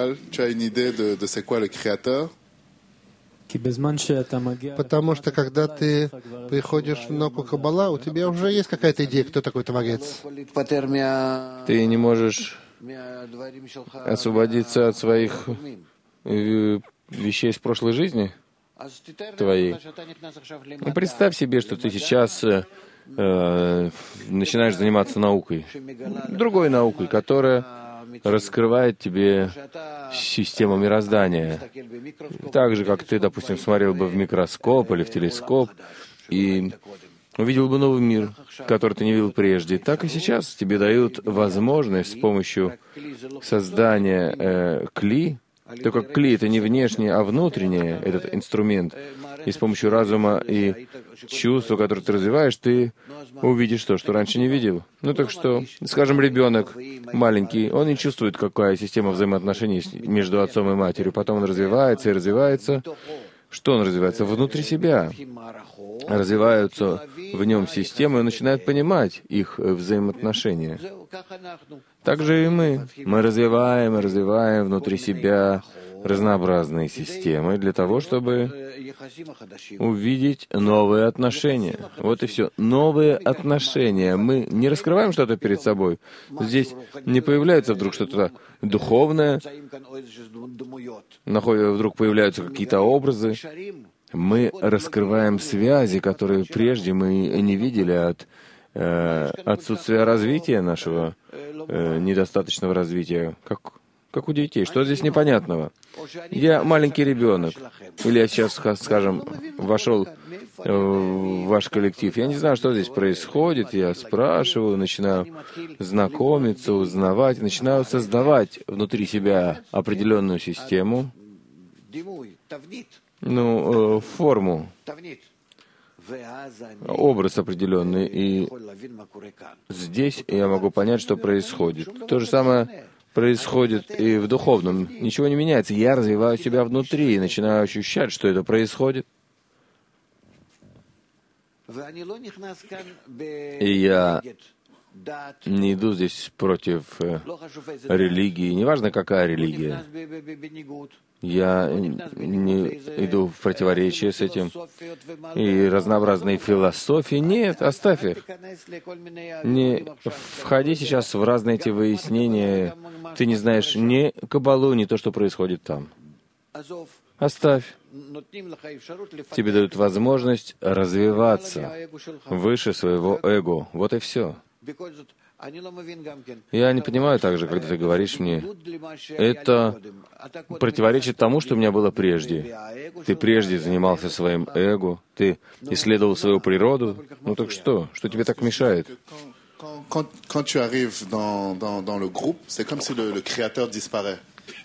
Потому что, когда ты приходишь в науку Каббала, у тебя уже есть какая-то идея, кто такой Творец. Ты не можешь освободиться от своих вещей из прошлой жизни твоей. Ну, представь себе, что ты сейчас начинаешь заниматься наукой, другой наукой, которая раскрывает тебе систему мироздания. Так же, как ты, допустим, смотрел бы в микроскоп или в телескоп и увидел бы новый мир, который ты не видел прежде. Так и сейчас тебе дают возможность с помощью создания кли, только кли — это не внешнее, а внутреннее, этот инструмент. И с помощью разума и чувства, которые ты развиваешь, ты увидишь то, что раньше не видел. Ну так что, скажем, ребенок маленький, он не чувствует, какая система взаимоотношений между отцом и матерью. Потом он развивается и развивается. Что он развивается? Внутри себя. Развиваются в нем системы, и он начинает понимать их взаимоотношения. Так же и мы. Мы развиваем и развиваем внутри себя разнообразные системы для того, чтобы увидеть новые отношения. Вот и все. Новые отношения. Мы не раскрываем что-то перед собой. Здесь не появляется вдруг что-то духовное, вдруг появляются какие-то образы. Мы раскрываем связи, которые прежде мы не видели от отсутствия развития нашего, недостаточного развития, как у детей. Что здесь непонятного? Я маленький ребенок, или я сейчас, скажем, вошел в ваш коллектив. Я не знаю, что здесь происходит. Я спрашиваю, начинаю знакомиться, узнавать, начинаю создавать внутри себя определенную систему, форму, образ определенный. И здесь я могу понять, что происходит. То же самое происходит и в духовном. Ничего не меняется. Я развиваю себя внутри и начинаю ощущать, что это происходит. И я не иду здесь против религии. Неважно, какая религия. Я не иду в противоречие с этим. И разнообразные философии. Нет, оставь их. Не входи сейчас в разные эти выяснения. Ты не знаешь ни Каббалу, ни то, что происходит там. Оставь. Тебе дают возможность развиваться выше своего эго. Вот и все. Я не понимаю также, когда ты говоришь мне, это противоречит тому, что у меня было прежде. Ты прежде занимался своим эго, ты исследовал свою природу. Ну так что? Что тебе так мешает? Quand tu arrives dans le groupe, c'est comme si le créateur disparaît.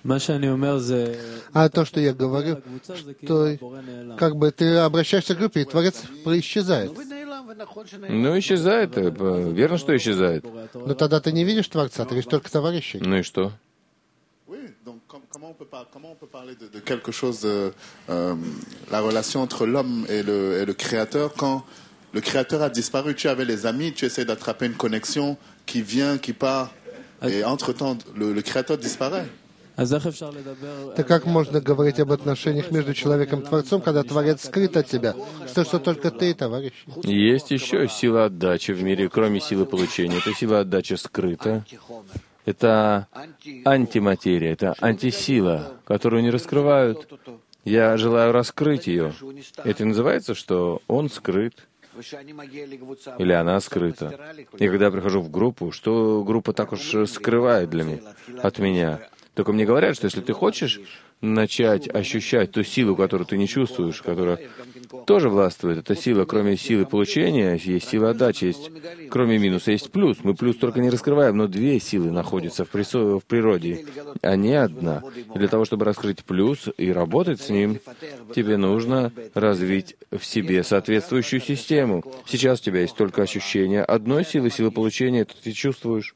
А то, что я говорю, что как бы ты обращаешься к группе, и Творец исчезает. Ну, исчезает. Верно, что исчезает. Но тогда ты не видишь Творца, ты видишь только товарищей. Ну и что? Comment on peut parler de quelque chose, la relation entre l'homme et le créateur, quand le créateur a disparu, tu avais les amis, tu essaies d'attraper une connexion qui vient, qui part, et entre-temps, le créateur disparaît. Так как можно говорить об отношениях между человеком и Творцом, когда Творец скрыт от тебя? То, что только ты и товарищ. Есть еще сила отдачи в мире, кроме силы получения. Эта сила отдачи скрыта. Это антиматерия, это антисила, которую не раскрывают. Я желаю раскрыть ее. Это называется, что он скрыт. Или она скрыта. И когда я прихожу в группу, что группа так уж скрывает от меня? Только мне говорят, что если ты хочешь начать ощущать ту силу, которую ты не чувствуешь, которая тоже властвует, эта сила, кроме силы получения, есть сила отдачи, есть, кроме минуса, есть плюс. Мы плюс только не раскрываем, но две силы находятся в природе, а не одна. И для того, чтобы раскрыть плюс и работать с ним, тебе нужно развить в себе соответствующую систему. Сейчас у тебя есть только ощущение одной силы, силы получения, это ты чувствуешь.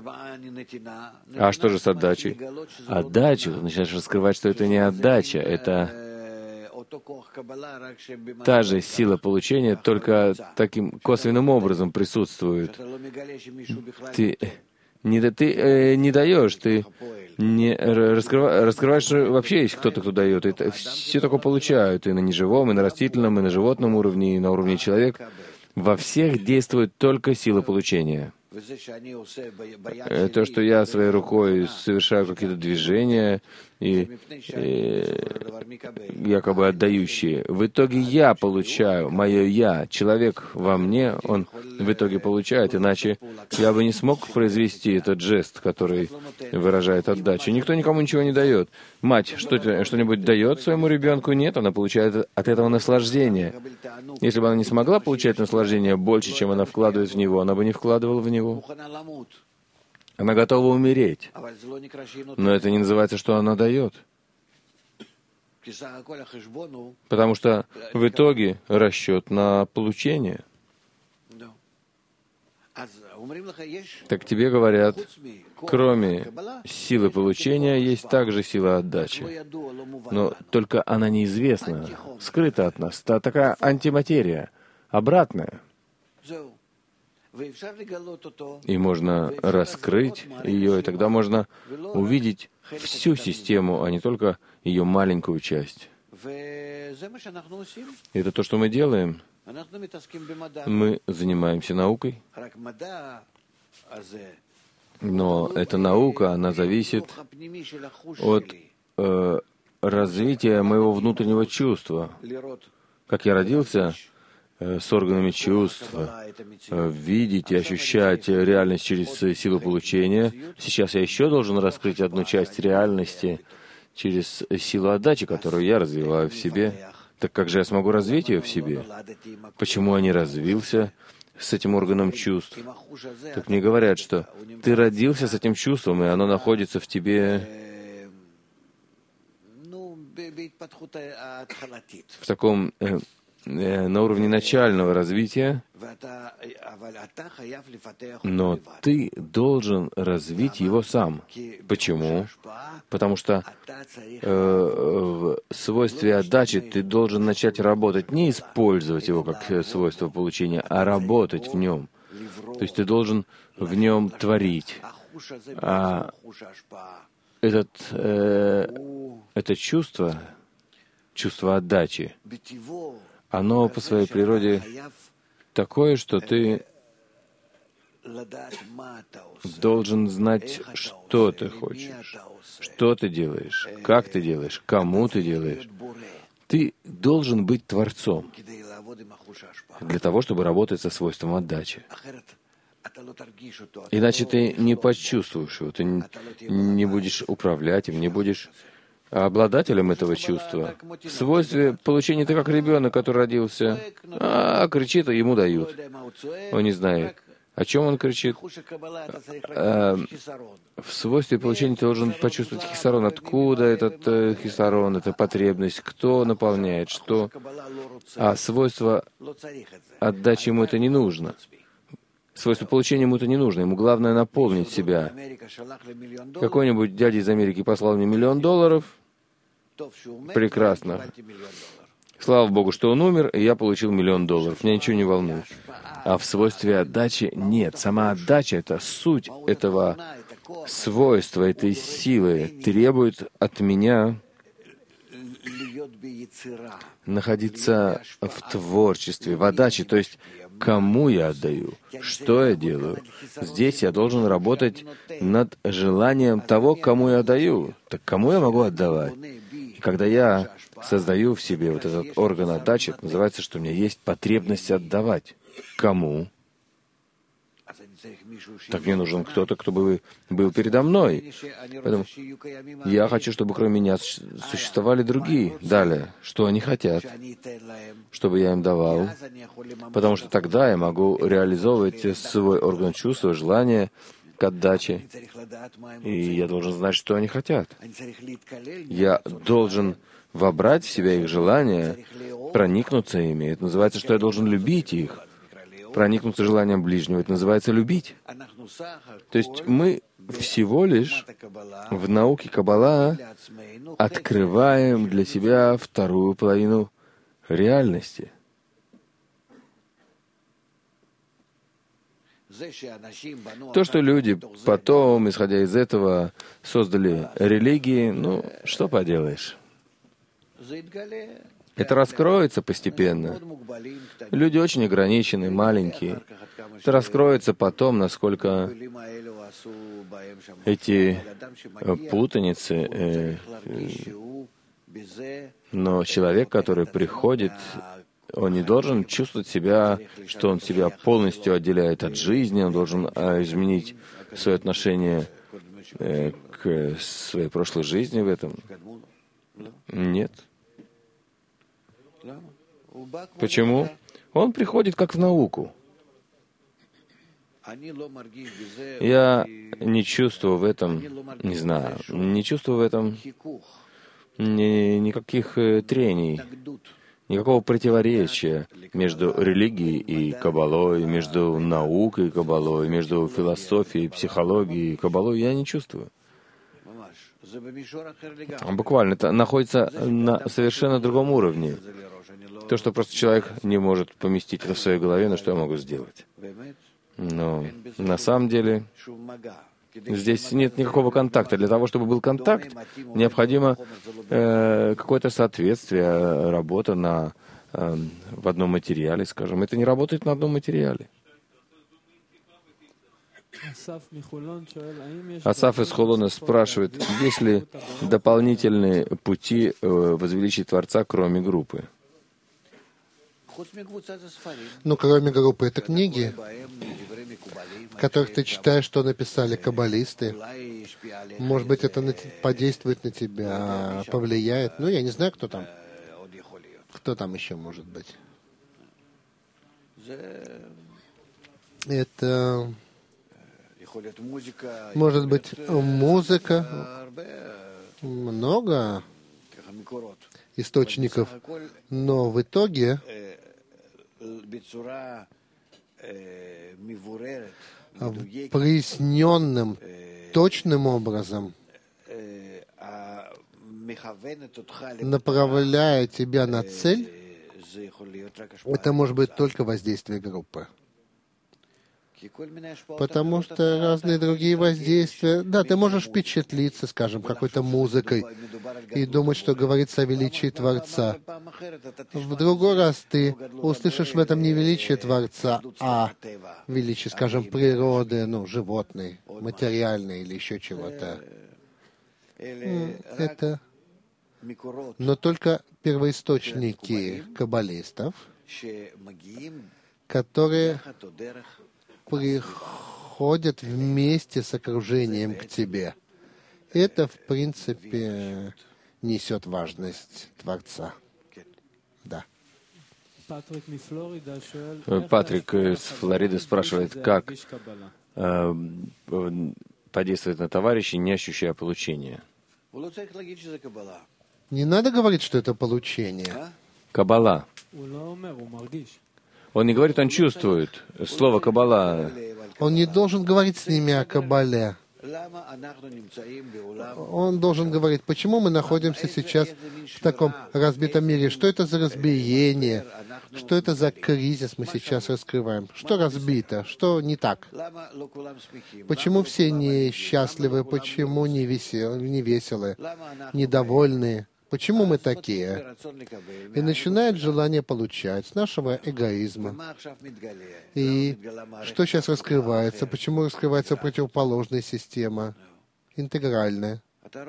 А что же с отдачей? Отдачу начинаешь раскрывать, что это не отдача, это та же сила получения, только таким косвенным образом присутствует. Ты не даешь, ты не раскрываешь, что вообще есть кто-то, кто дает. Это все только получают, и на неживом, и на растительном, и на животном уровне, и на уровне человека. Во всех действует только сила получения. То, что я своей рукой совершаю какие-то движения, и якобы отдающие, в итоге я получаю, мое «я», человек во мне, он в итоге получает, иначе я бы не смог произвести этот жест, который выражает отдачу. Никто никому ничего не дает. Мать что-нибудь дает своему ребенку? Нет, она получает от этого наслаждение. Если бы она не смогла получать наслаждение больше, чем она вкладывает в него, она бы не вкладывала в него. Она готова умереть. Но это не называется, что она дает. Потому что в итоге расчет на получение. Так тебе говорят, кроме силы получения, есть также сила отдачи. Но только она неизвестна, скрыта от нас. Это такая антиматерия, обратная. И можно раскрыть ее, и тогда можно увидеть всю систему, а не только ее маленькую часть. Это то, что мы делаем. Мы занимаемся наукой, но эта наука, она зависит от развития моего внутреннего чувства. Как я родился с органами чувств, видеть и ощущать реальность через силу получения. Сейчас я еще должен раскрыть одну часть реальности через силу отдачи, которую я развиваю в себе. Так как же я смогу развить ее в себе? Почему я не развился с этим органом чувств? Так мне говорят, что ты родился с этим чувством, и оно находится в тебе в таком на уровне начального развития, но ты должен развить его сам. Почему? Потому что в свойстве отдачи ты должен начать работать, не использовать его как свойство получения, а работать в нем. То есть ты должен в нем творить. А это чувство отдачи, оно по своей природе такое, что ты должен знать, что ты хочешь, что ты делаешь, как ты делаешь, кому ты делаешь. Ты должен быть творцом для того, чтобы работать со свойством отдачи. Иначе ты не почувствуешь его, ты не будешь управлять им, не будешь обладателем этого чувства. В свойстве получения ты как ребенок, который родился, кричит, ему дают. Он не знает, о чем он кричит. В свойстве получения ты должен почувствовать хисарон. Откуда этот хисарон, эта потребность, кто наполняет, что. А свойство отдачи ему это не нужно. Свойство получения ему это не нужно. Ему главное наполнить себя. Какой-нибудь дядя из Америки послал мне $1 миллион. Прекрасно. Слава Богу, что он умер, и я получил $1 миллион. Меня ничего не волнует. А в свойстве отдачи нет. Сама отдача, это суть этого свойства, этой силы, требует от меня находиться в творчестве, в отдаче, то есть кому я отдаю, что я делаю. Здесь я должен работать над желанием того, кому я отдаю. Так кому я могу отдавать? И когда я создаю в себе вот этот орган отдачи, это называется, что у меня есть потребность отдавать. Кому? Так мне нужен кто-то, кто бы был передо мной. Поэтому я хочу, чтобы кроме меня существовали другие. Далее, что они хотят, чтобы я им давал, потому что тогда я могу реализовывать свой орган чувства, желание к отдаче, и я должен знать, что они хотят. Я должен вобрать в себя их желания, проникнуться ими. Это называется, что я должен любить их. Проникнуться желанием ближнего. Это называется любить. То есть мы всего лишь в науке Каббала открываем для себя вторую половину реальности. То, что люди потом, исходя из этого, создали религии, ну, что поделаешь? Это раскроется постепенно. Люди очень ограничены, маленькие. Это раскроется потом, насколько эти путаницы. Но человек, который приходит, он не должен чувствовать себя, что он себя полностью отделяет от жизни, он должен изменить свое отношение к своей прошлой жизни в этом. Нет. Почему? Он приходит как в науку. Я не чувствую в этом, не знаю, не чувствую в этом никаких трений, никакого противоречия между религией и Каббалой, между наукой и Каббалой, между философией и психологией и Каббалой. Я не чувствую. Буквально, это находится на совершенно другом уровне. То, что просто человек не может поместить это в своей голове, но что я могу сделать? Но на самом деле здесь нет никакого контакта. Для того, чтобы был контакт, необходимо какое-то соответствие, работа в одном материале, скажем. Это не работает на одном материале. Асаф из Холона спрашивает, есть ли дополнительные пути возвеличить Творца, кроме группы? Ну, кроме группы, это книги, в которых ты читаешь, что написали каббалисты. Может быть, это подействует на тебя, повлияет. Ну, я не знаю, кто там. Кто там еще может быть? Это... Может быть, музыка, много источников, но в итоге проясненным, точным образом, направляя тебя на цель, это может быть только воздействие группы. Потому что разные другие воздействия... Да, ты можешь впечатлиться, скажем, какой-то музыкой и думать, что говорится о величии Творца. В другой раз ты услышишь в этом не величие Творца, а величие, скажем, природы, животной, материальной или еще чего-то. Это... Но только первоисточники каббалистов, которые приходят вместе с окружением к тебе. Это, в принципе, несет важность Творца. Да. Патрик из Флориды спрашивает, как подействовать на товарищей, не ощущая получения. Не надо говорить, что это получение. Каббала. Он не говорит, он чувствует. Слово «каббала». Он не должен говорить с ними о Каббале. Он должен говорить, почему мы находимся сейчас в таком разбитом мире, что это за разбиение, что это за кризис мы сейчас раскрываем, что разбито, что не так, почему все несчастливы, почему не веселы, недовольны. Почему мы такие? И начинает желание получать с нашего эгоизма. И что сейчас раскрывается? Почему раскрывается противоположная система, интегральная?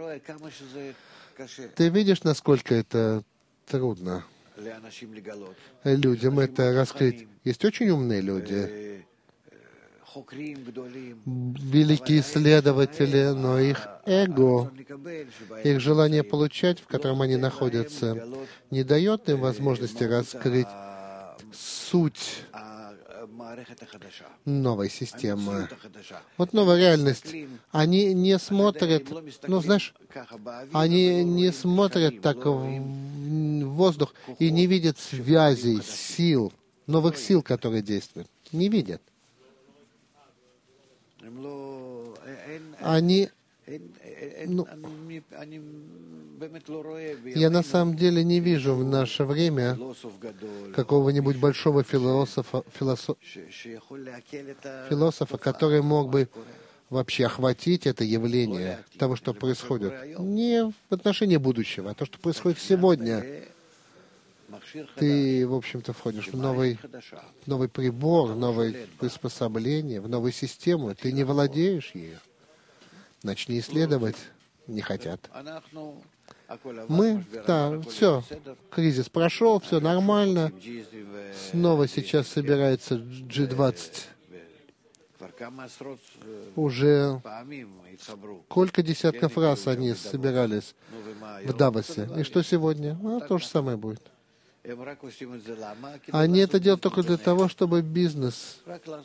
Ты видишь, насколько это трудно людям это раскрыть. Есть очень умные люди, великие исследователи, но их эго, их желание получать, в котором они находятся, не дает им возможности раскрыть суть новой системы. Вот новая реальность. Они не смотрят, знаешь, они не смотрят так в воздух и не видят связей, сил, новых сил, которые действуют. Не видят. Они, я на самом деле не вижу в наше время какого-нибудь большого философа, который мог бы вообще охватить это явление того, что происходит. Не в отношении будущего, а то, что происходит сегодня. Ты, в общем-то, входишь в новый прибор, новое приспособление, в новую систему. Ты не владеешь ею. Начни исследовать. Не хотят. Мы, все, кризис прошел, все нормально. Снова сейчас собирается G20. Уже сколько десятков раз они собирались в Давосе. И что сегодня? То же самое будет. Они это делают только для того, чтобы бизнес...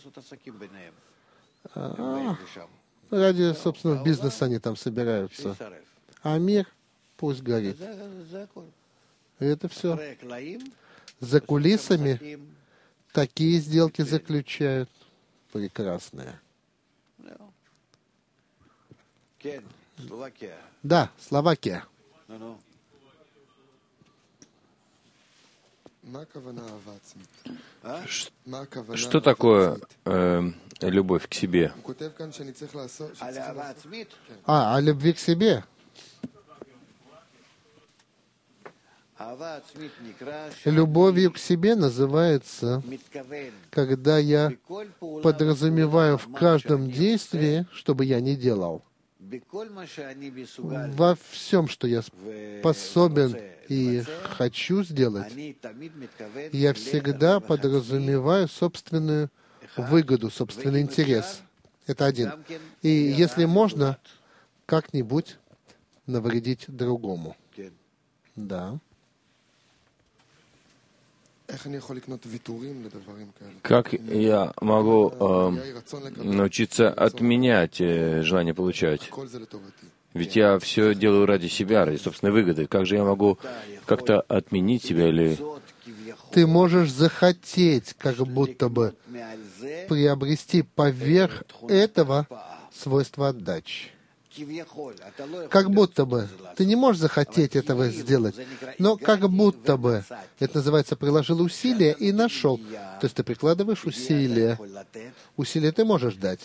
ради собственного бизнеса они там собираются. А мир пусть горит. И это все. За кулисами такие сделки заключают. Прекрасные. Да, Словакия. Что такое любовь к себе? О любви к себе. Любовью к себе называется, когда я подразумеваю в каждом действии, что бы я ни делал, во всем, что я способен и хочу сделать, я всегда подразумеваю собственную выгоду, собственный интерес. Это один. И если можно, как-нибудь навредить другому. Да. Как я могу научиться отменять желание получать? Ведь я все делаю ради себя, ради собственной выгоды. Как же я могу как-то отменить себя или... Ты можешь захотеть, как будто бы, приобрести поверх этого свойство отдачи. Как будто бы. Ты не можешь захотеть этого сделать, но как будто бы. Это называется приложил усилия и нашел. То есть ты прикладываешь усилия. Усилия ты можешь дать.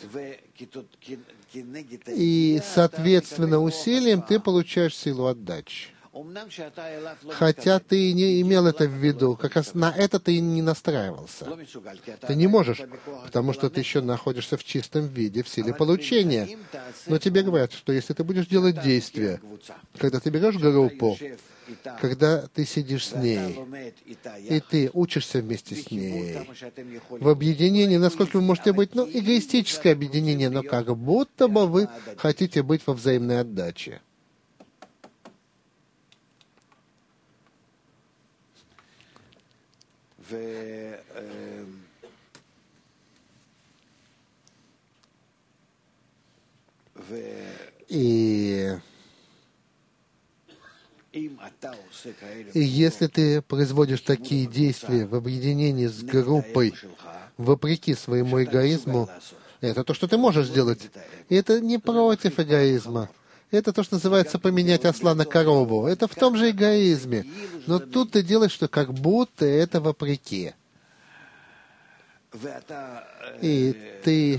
И, соответственно, усилием ты получаешь силу отдачи. Хотя ты не имел это в виду, как раз на это ты не настраивался. Ты не можешь, потому что ты еще находишься в чистом виде, в силе получения. Но тебе говорят, что если ты будешь делать действия, когда ты берешь группу, когда ты сидишь с ней, и ты учишься вместе с ней, в объединении, насколько вы можете быть, эгоистическое объединение, но как будто бы вы хотите быть во взаимной отдаче. И если ты производишь такие действия в объединении с группой, вопреки своему эгоизму, это то, что ты можешь сделать. И это не против эгоизма. Это то, что называется поменять осла на корову. Это в том же эгоизме. Но тут ты делаешь, что как будто это вопреки. И ты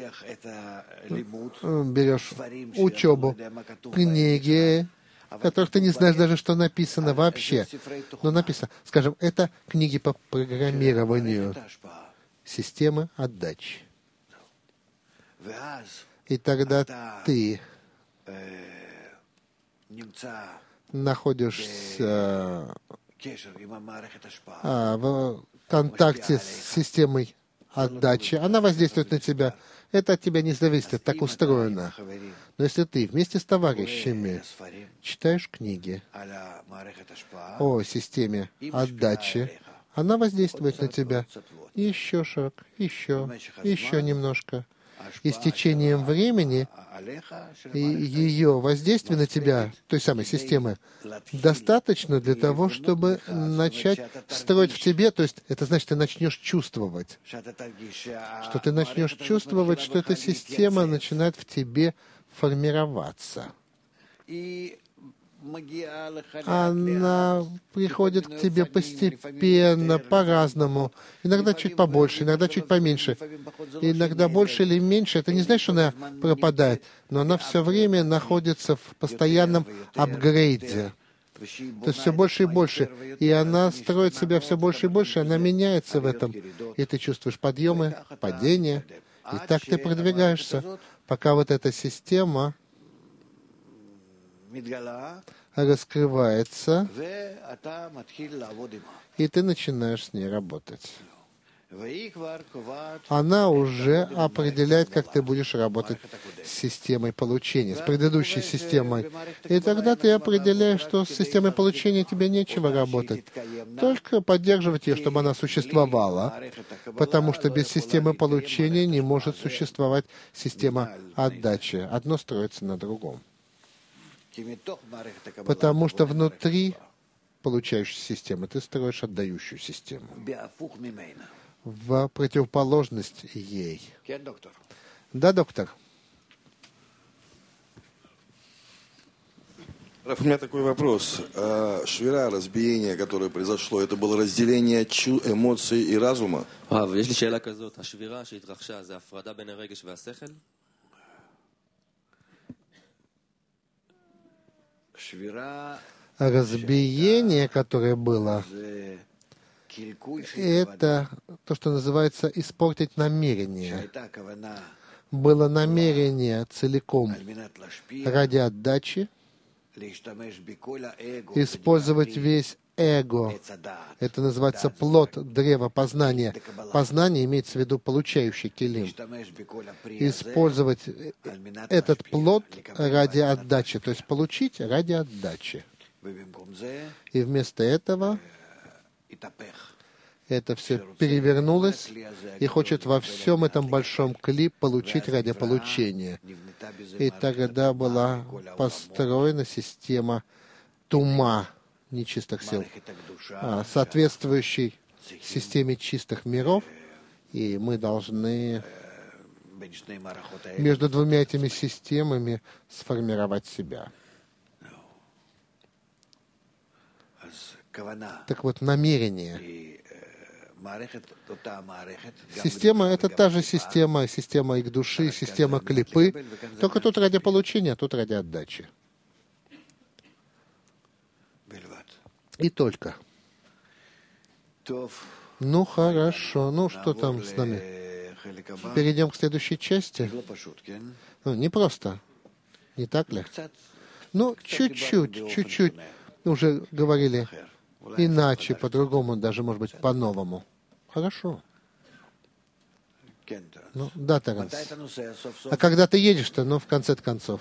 берешь учебу, книги, в которых ты не знаешь даже, что написано вообще. Но написано, скажем, это книги по программированию системы отдачи. И тогда ты находишься в контакте с системой отдачи, она воздействует на тебя. Это от тебя не зависит, это так устроено. Но если ты вместе с товарищами читаешь книги о системе отдачи, она воздействует на тебя. Еще шаг, еще немножко. И с течением времени ее воздействие на тебя, той самой системы, достаточно для того, чтобы начать строить в тебе, то есть это значит, ты начнешь чувствовать, что ты начнешь чувствовать, что эта система начинает в тебе формироваться. Она приходит к тебе постепенно, по-разному. Иногда чуть побольше, иногда чуть поменьше. Иногда больше или меньше. Это не значит, что она пропадает, но она все время находится в постоянном апгрейде. То есть все больше и больше. И она строит себя все больше и больше, она меняется в этом. И ты чувствуешь подъемы, падения. И так ты продвигаешься, пока вот эта система раскрывается, и ты начинаешь с ней работать. Она уже определяет, как ты будешь работать с системой получения, с предыдущей системой. И тогда ты определяешь, что с системой получения тебе нечего работать. Только поддерживать ее, чтобы она существовала, потому что без системы получения не может существовать система отдачи. Одно строится на другом. Потому что внутри получающей системы ты строишь отдающую систему. В противоположность ей. Да, доктор? У меня такой вопрос. Швира, разбиение, которое произошло, это было разделение эмоций и разума? Разбиение, которое было, это то, что называется испортить намерение. Было намерение целиком ради отдачи, использовать весь эго. Это называется плод древа познания. Познание имеется в виду получающий килим. Использовать этот плод ради отдачи, то есть получить ради отдачи. И вместо этого это все перевернулось и хочет во всем этом большом кли получить ради получения. И тогда была построена система тума, нечистых сил, соответствующей системе чистых миров, и мы должны между двумя этими системами сформировать себя. Так вот, намерение. Система — это та же система, система их души, система клипы, только тут ради получения, а тут ради отдачи. И только. Ну, хорошо. Ну, что там с нами? Перейдем к следующей части. Ну, не просто. Не так ли? Ну, чуть-чуть. Уже говорили иначе, по-другому, даже, может быть, по-новому. Хорошо. Ну, да, Теренс. А когда ты едешь-то, ну, в конце концов?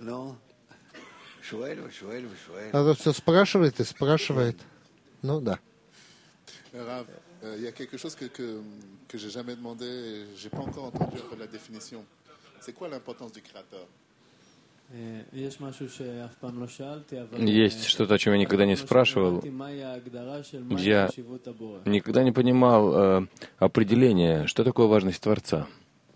А вот все спрашивает и спрашивает. Ну, да. Rav, il y a quelque chose que j'ai jamais demandé, j'ai pas encore entendu la définition. C'est quoi l'importance du créateur? Есть что-то, о чем я никогда не спрашивал. Я никогда не понимал определения, что такое важность Творца.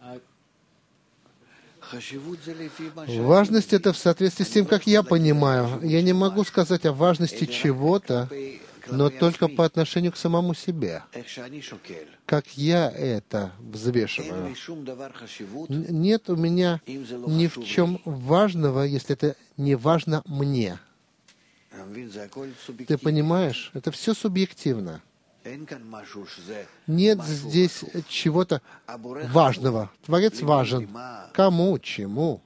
Важность — это в соответствии с тем, как я понимаю. Я не могу сказать о важности чего-то, но только по отношению к самому себе. Как я это взвешиваю. Нет у меня ни в чем важного, если это не важно мне. Ты понимаешь? Это все субъективно. Нет здесь чего-то важного. Творец важен. Кому, чему?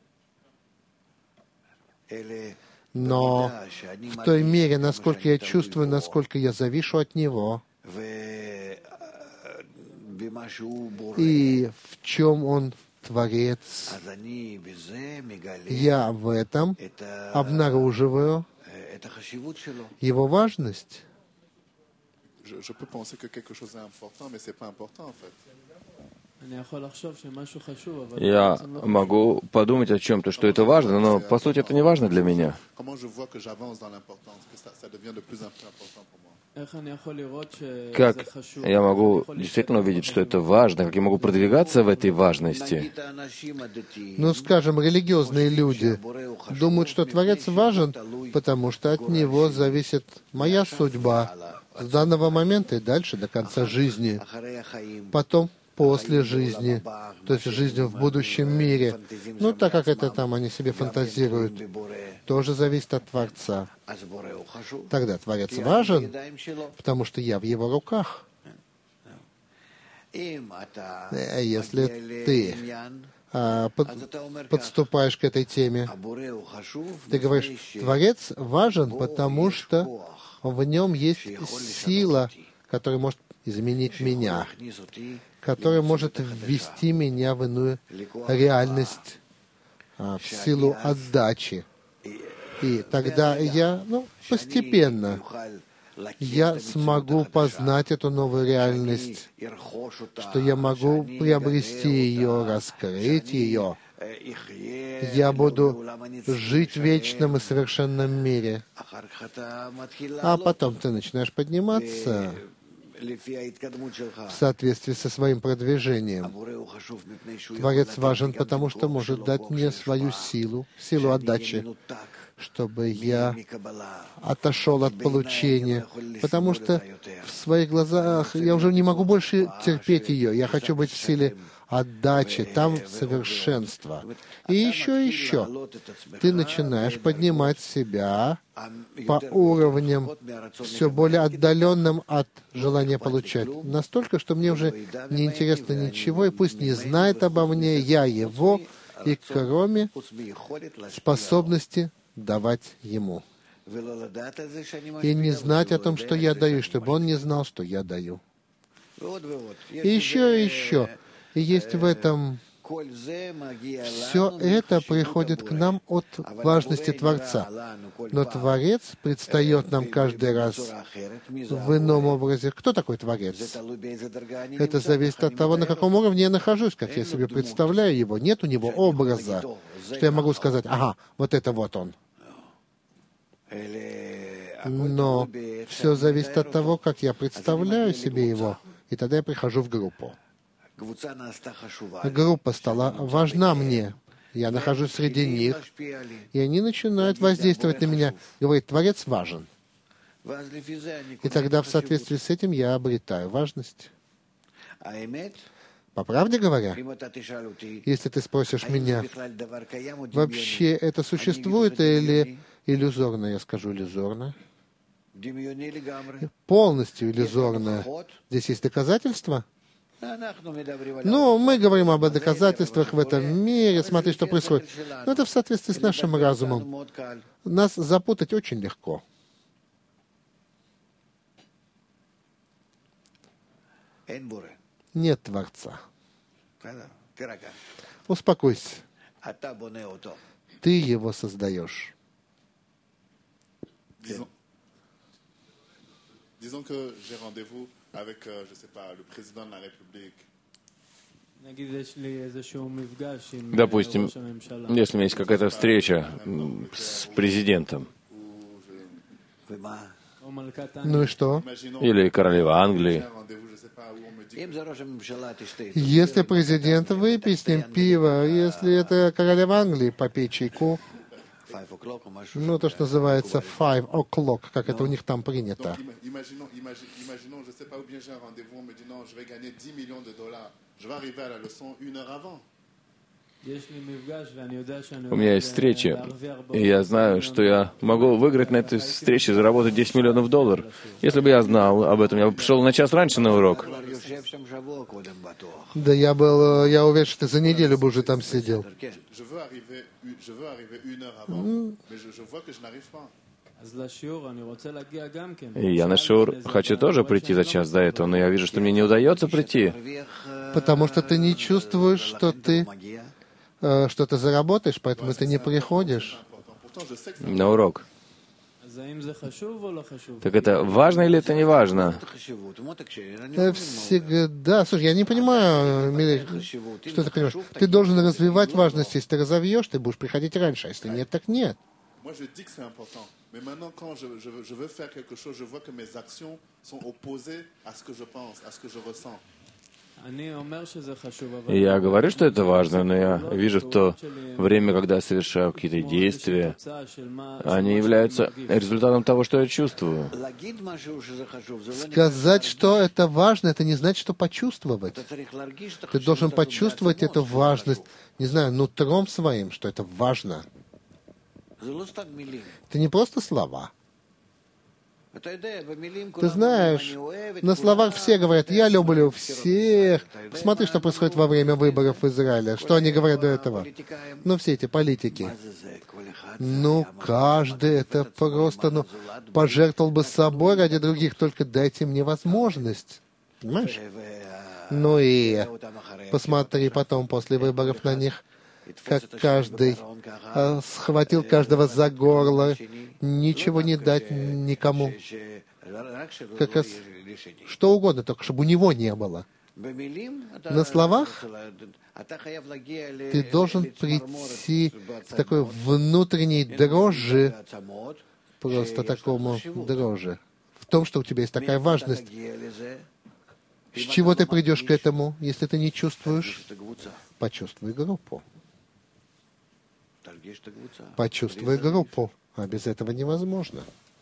Но в той мере, насколько я чувствую, насколько я завишу от Него, и в чем он Творец. Я в этом обнаруживаю его важность. Je peux penser que quelque chose est important, mais c'est pas important en fait. Я могу подумать о чем-то, что это важно, но по сути это не важно для меня. Comment je vois que j'avance dans l'importance, que ça devient de plus en plus important pour moi. Как я могу действительно увидеть, что это важно, как я могу продвигаться в этой важности? Ну, скажем, религиозные люди думают, что Творец важен, потому что от него зависит моя судьба с данного момента и дальше до конца жизни. Потом после жизни, то есть жизнь в будущем мире. Ну, так как это там они себе фантазируют, тоже зависит от Творца. Тогда Творец важен, потому что я в его руках. Если ты подступаешь к этой теме, ты говоришь, Творец важен, потому что в нем есть сила, которая может изменить меня, которая может ввести меня в иную реальность, в силу отдачи. И тогда я, постепенно, я смогу познать эту новую реальность, что я могу приобрести ее, раскрыть ее. Я буду жить в вечном и совершенном мире. А потом ты начинаешь подниматься в соответствии со своим продвижением. Творец важен, потому что может дать мне свою силу, силу отдачи, чтобы я отошел от получения, потому что в своих глазах я уже не могу больше терпеть ее. Я хочу быть в силе отдачи, там совершенство. И еще. Ты начинаешь поднимать себя по уровням все более отдаленным от желания получать. Настолько, что мне уже не интересно ничего, и пусть не знает обо мне, я его, и кроме способности давать ему. И не знать о том, что я даю, чтобы он не знал, что я даю. И еще. И есть в этом... Все это приходит к нам от важности Творца. Но Творец предстает нам каждый раз в ином образе. Кто такой Творец? Это зависит от того, на каком уровне я нахожусь, как я себе представляю его. Нет у него образа, что я могу сказать, ага, вот это вот он. Но все зависит от того, как я представляю себе его. И тогда я прихожу в группу. Группа стала важна мне. Я нахожусь среди них, и они начинают воздействовать на меня. Говорит, Творец важен. И тогда в соответствии с этим я обретаю важность. По правде говоря, если ты спросишь меня, вообще это существует или иллюзорно, я скажу иллюзорно. Полностью иллюзорно. Здесь есть доказательства? Ну, мы говорим об доказательствах в этом мире, смотри, что происходит. Но это в соответствии с нашим разумом. Нас запутать очень легко. Нет Творца. Успокойся. Ты его создаешь. Disons que j'ai rendez-vous avec, je sais pas, le président de la République. Допустим, если у меня есть какая-то встреча с президентом, Ну и что? или королева Англии, Если президент, выпей с ним пиво. Если это королева Англии, попей чайку. Ну, то, что называется 5 o'clock, как это у них там принято. Imaginons, je sais pas où bien j'ai un rendez-vous, on me dit non, je vais gagner $10 millions. Je vais arriver à la leçon 1 heure avant. у меня есть встреча, и я знаю, что я могу выиграть на этой встрече, заработать $10 миллионов. Если бы я знал об этом, я бы пришел на час раньше на урок. Да я уверен, что ты за неделю бы уже там сидел. Je veux arriver 1 heure avant, mais je vois que je n'arrive pas. И я на шиур хочу тоже прийти за час до этого, но я вижу, что мне не удается прийти. Потому что ты не чувствуешь, что ты что-то заработаешь, поэтому ты не приходишь. На урок. Так это важно или это не важно? Всегда. Слушай, я не понимаю, Милей, что ты понимаешь. Ты должен развивать важность. Если ты разовьешь, ты будешь приходить раньше. А если нет, так нет. Moi, je dis que c'est important. Mais maintenant, quand je veux faire quelque chose, je vois que mes actions sont opposées à ce que je pense, à ce que je ressens. И я говорю, что это важно, но я вижу в то время, когда я совершаю какие-то действия, они являются результатом того, что я чувствую. Сказать, что это важно, это не значит, что почувствовать. Ты должен почувствовать эту важность, не знаю, нутром своим, что это важно. Это не просто слова. Ты знаешь, на словах все говорят, я люблю всех. Посмотри, что происходит во время выборов в Израиле. Что они говорят до этого? Ну, все эти политики. Ну, каждый это просто, пожертвовал бы собой ради других, только дайте мне возможность. Понимаешь? Ну и посмотри потом после выборов на них, как каждый схватил каждого за горло, ничего не дать никому. Как раз что угодно, только чтобы у него не было. На словах ты должен прийти к такой внутренней дрожи, просто такому дрожи, в том, что у тебя есть такая важность. С чего ты придешь к этому, если ты не чувствуешь? Почувствуй группу. Почувствуй группу, а без этого невозможно.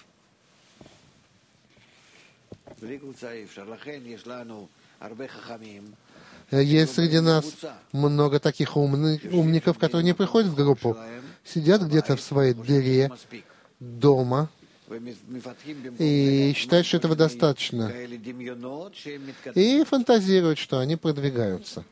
Есть среди нас много таких умников, которые не приходят в группу, сидят где-то в своей дыре дома и считают, что этого достаточно, и фантазируют, что они продвигаются.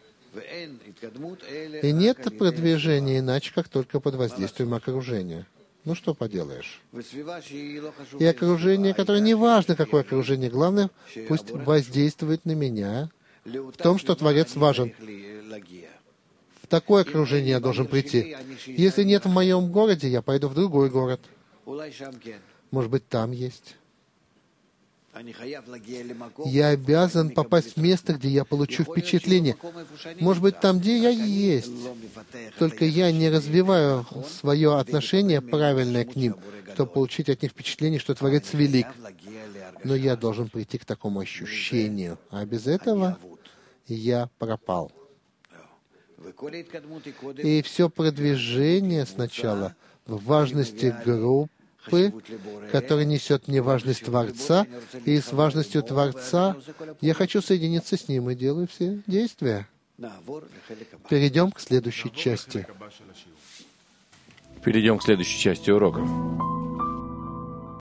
И нет продвижения иначе, как только под воздействием окружения. Ну, что поделаешь. И окружение, которое не важно, какое окружение, главное, пусть воздействует на меня в том, что Творец важен. В такое окружение я должен прийти. Если нет в моем городе, я пойду в другой город. Может быть, там есть. Я обязан попасть в место, где я получу впечатление. Может быть, там, где я есть. Только я не развиваю свое отношение правильное к ним, чтобы получить от них впечатление, что Творец велик. Но я должен прийти к такому ощущению. А без этого я пропал. И все продвижение сначала в важности группы, который несет мне важность Творца, и с важностью Творца я хочу соединиться с Ним и делаю все действия. Перейдем к следующей части. Перейдем к следующей части урока.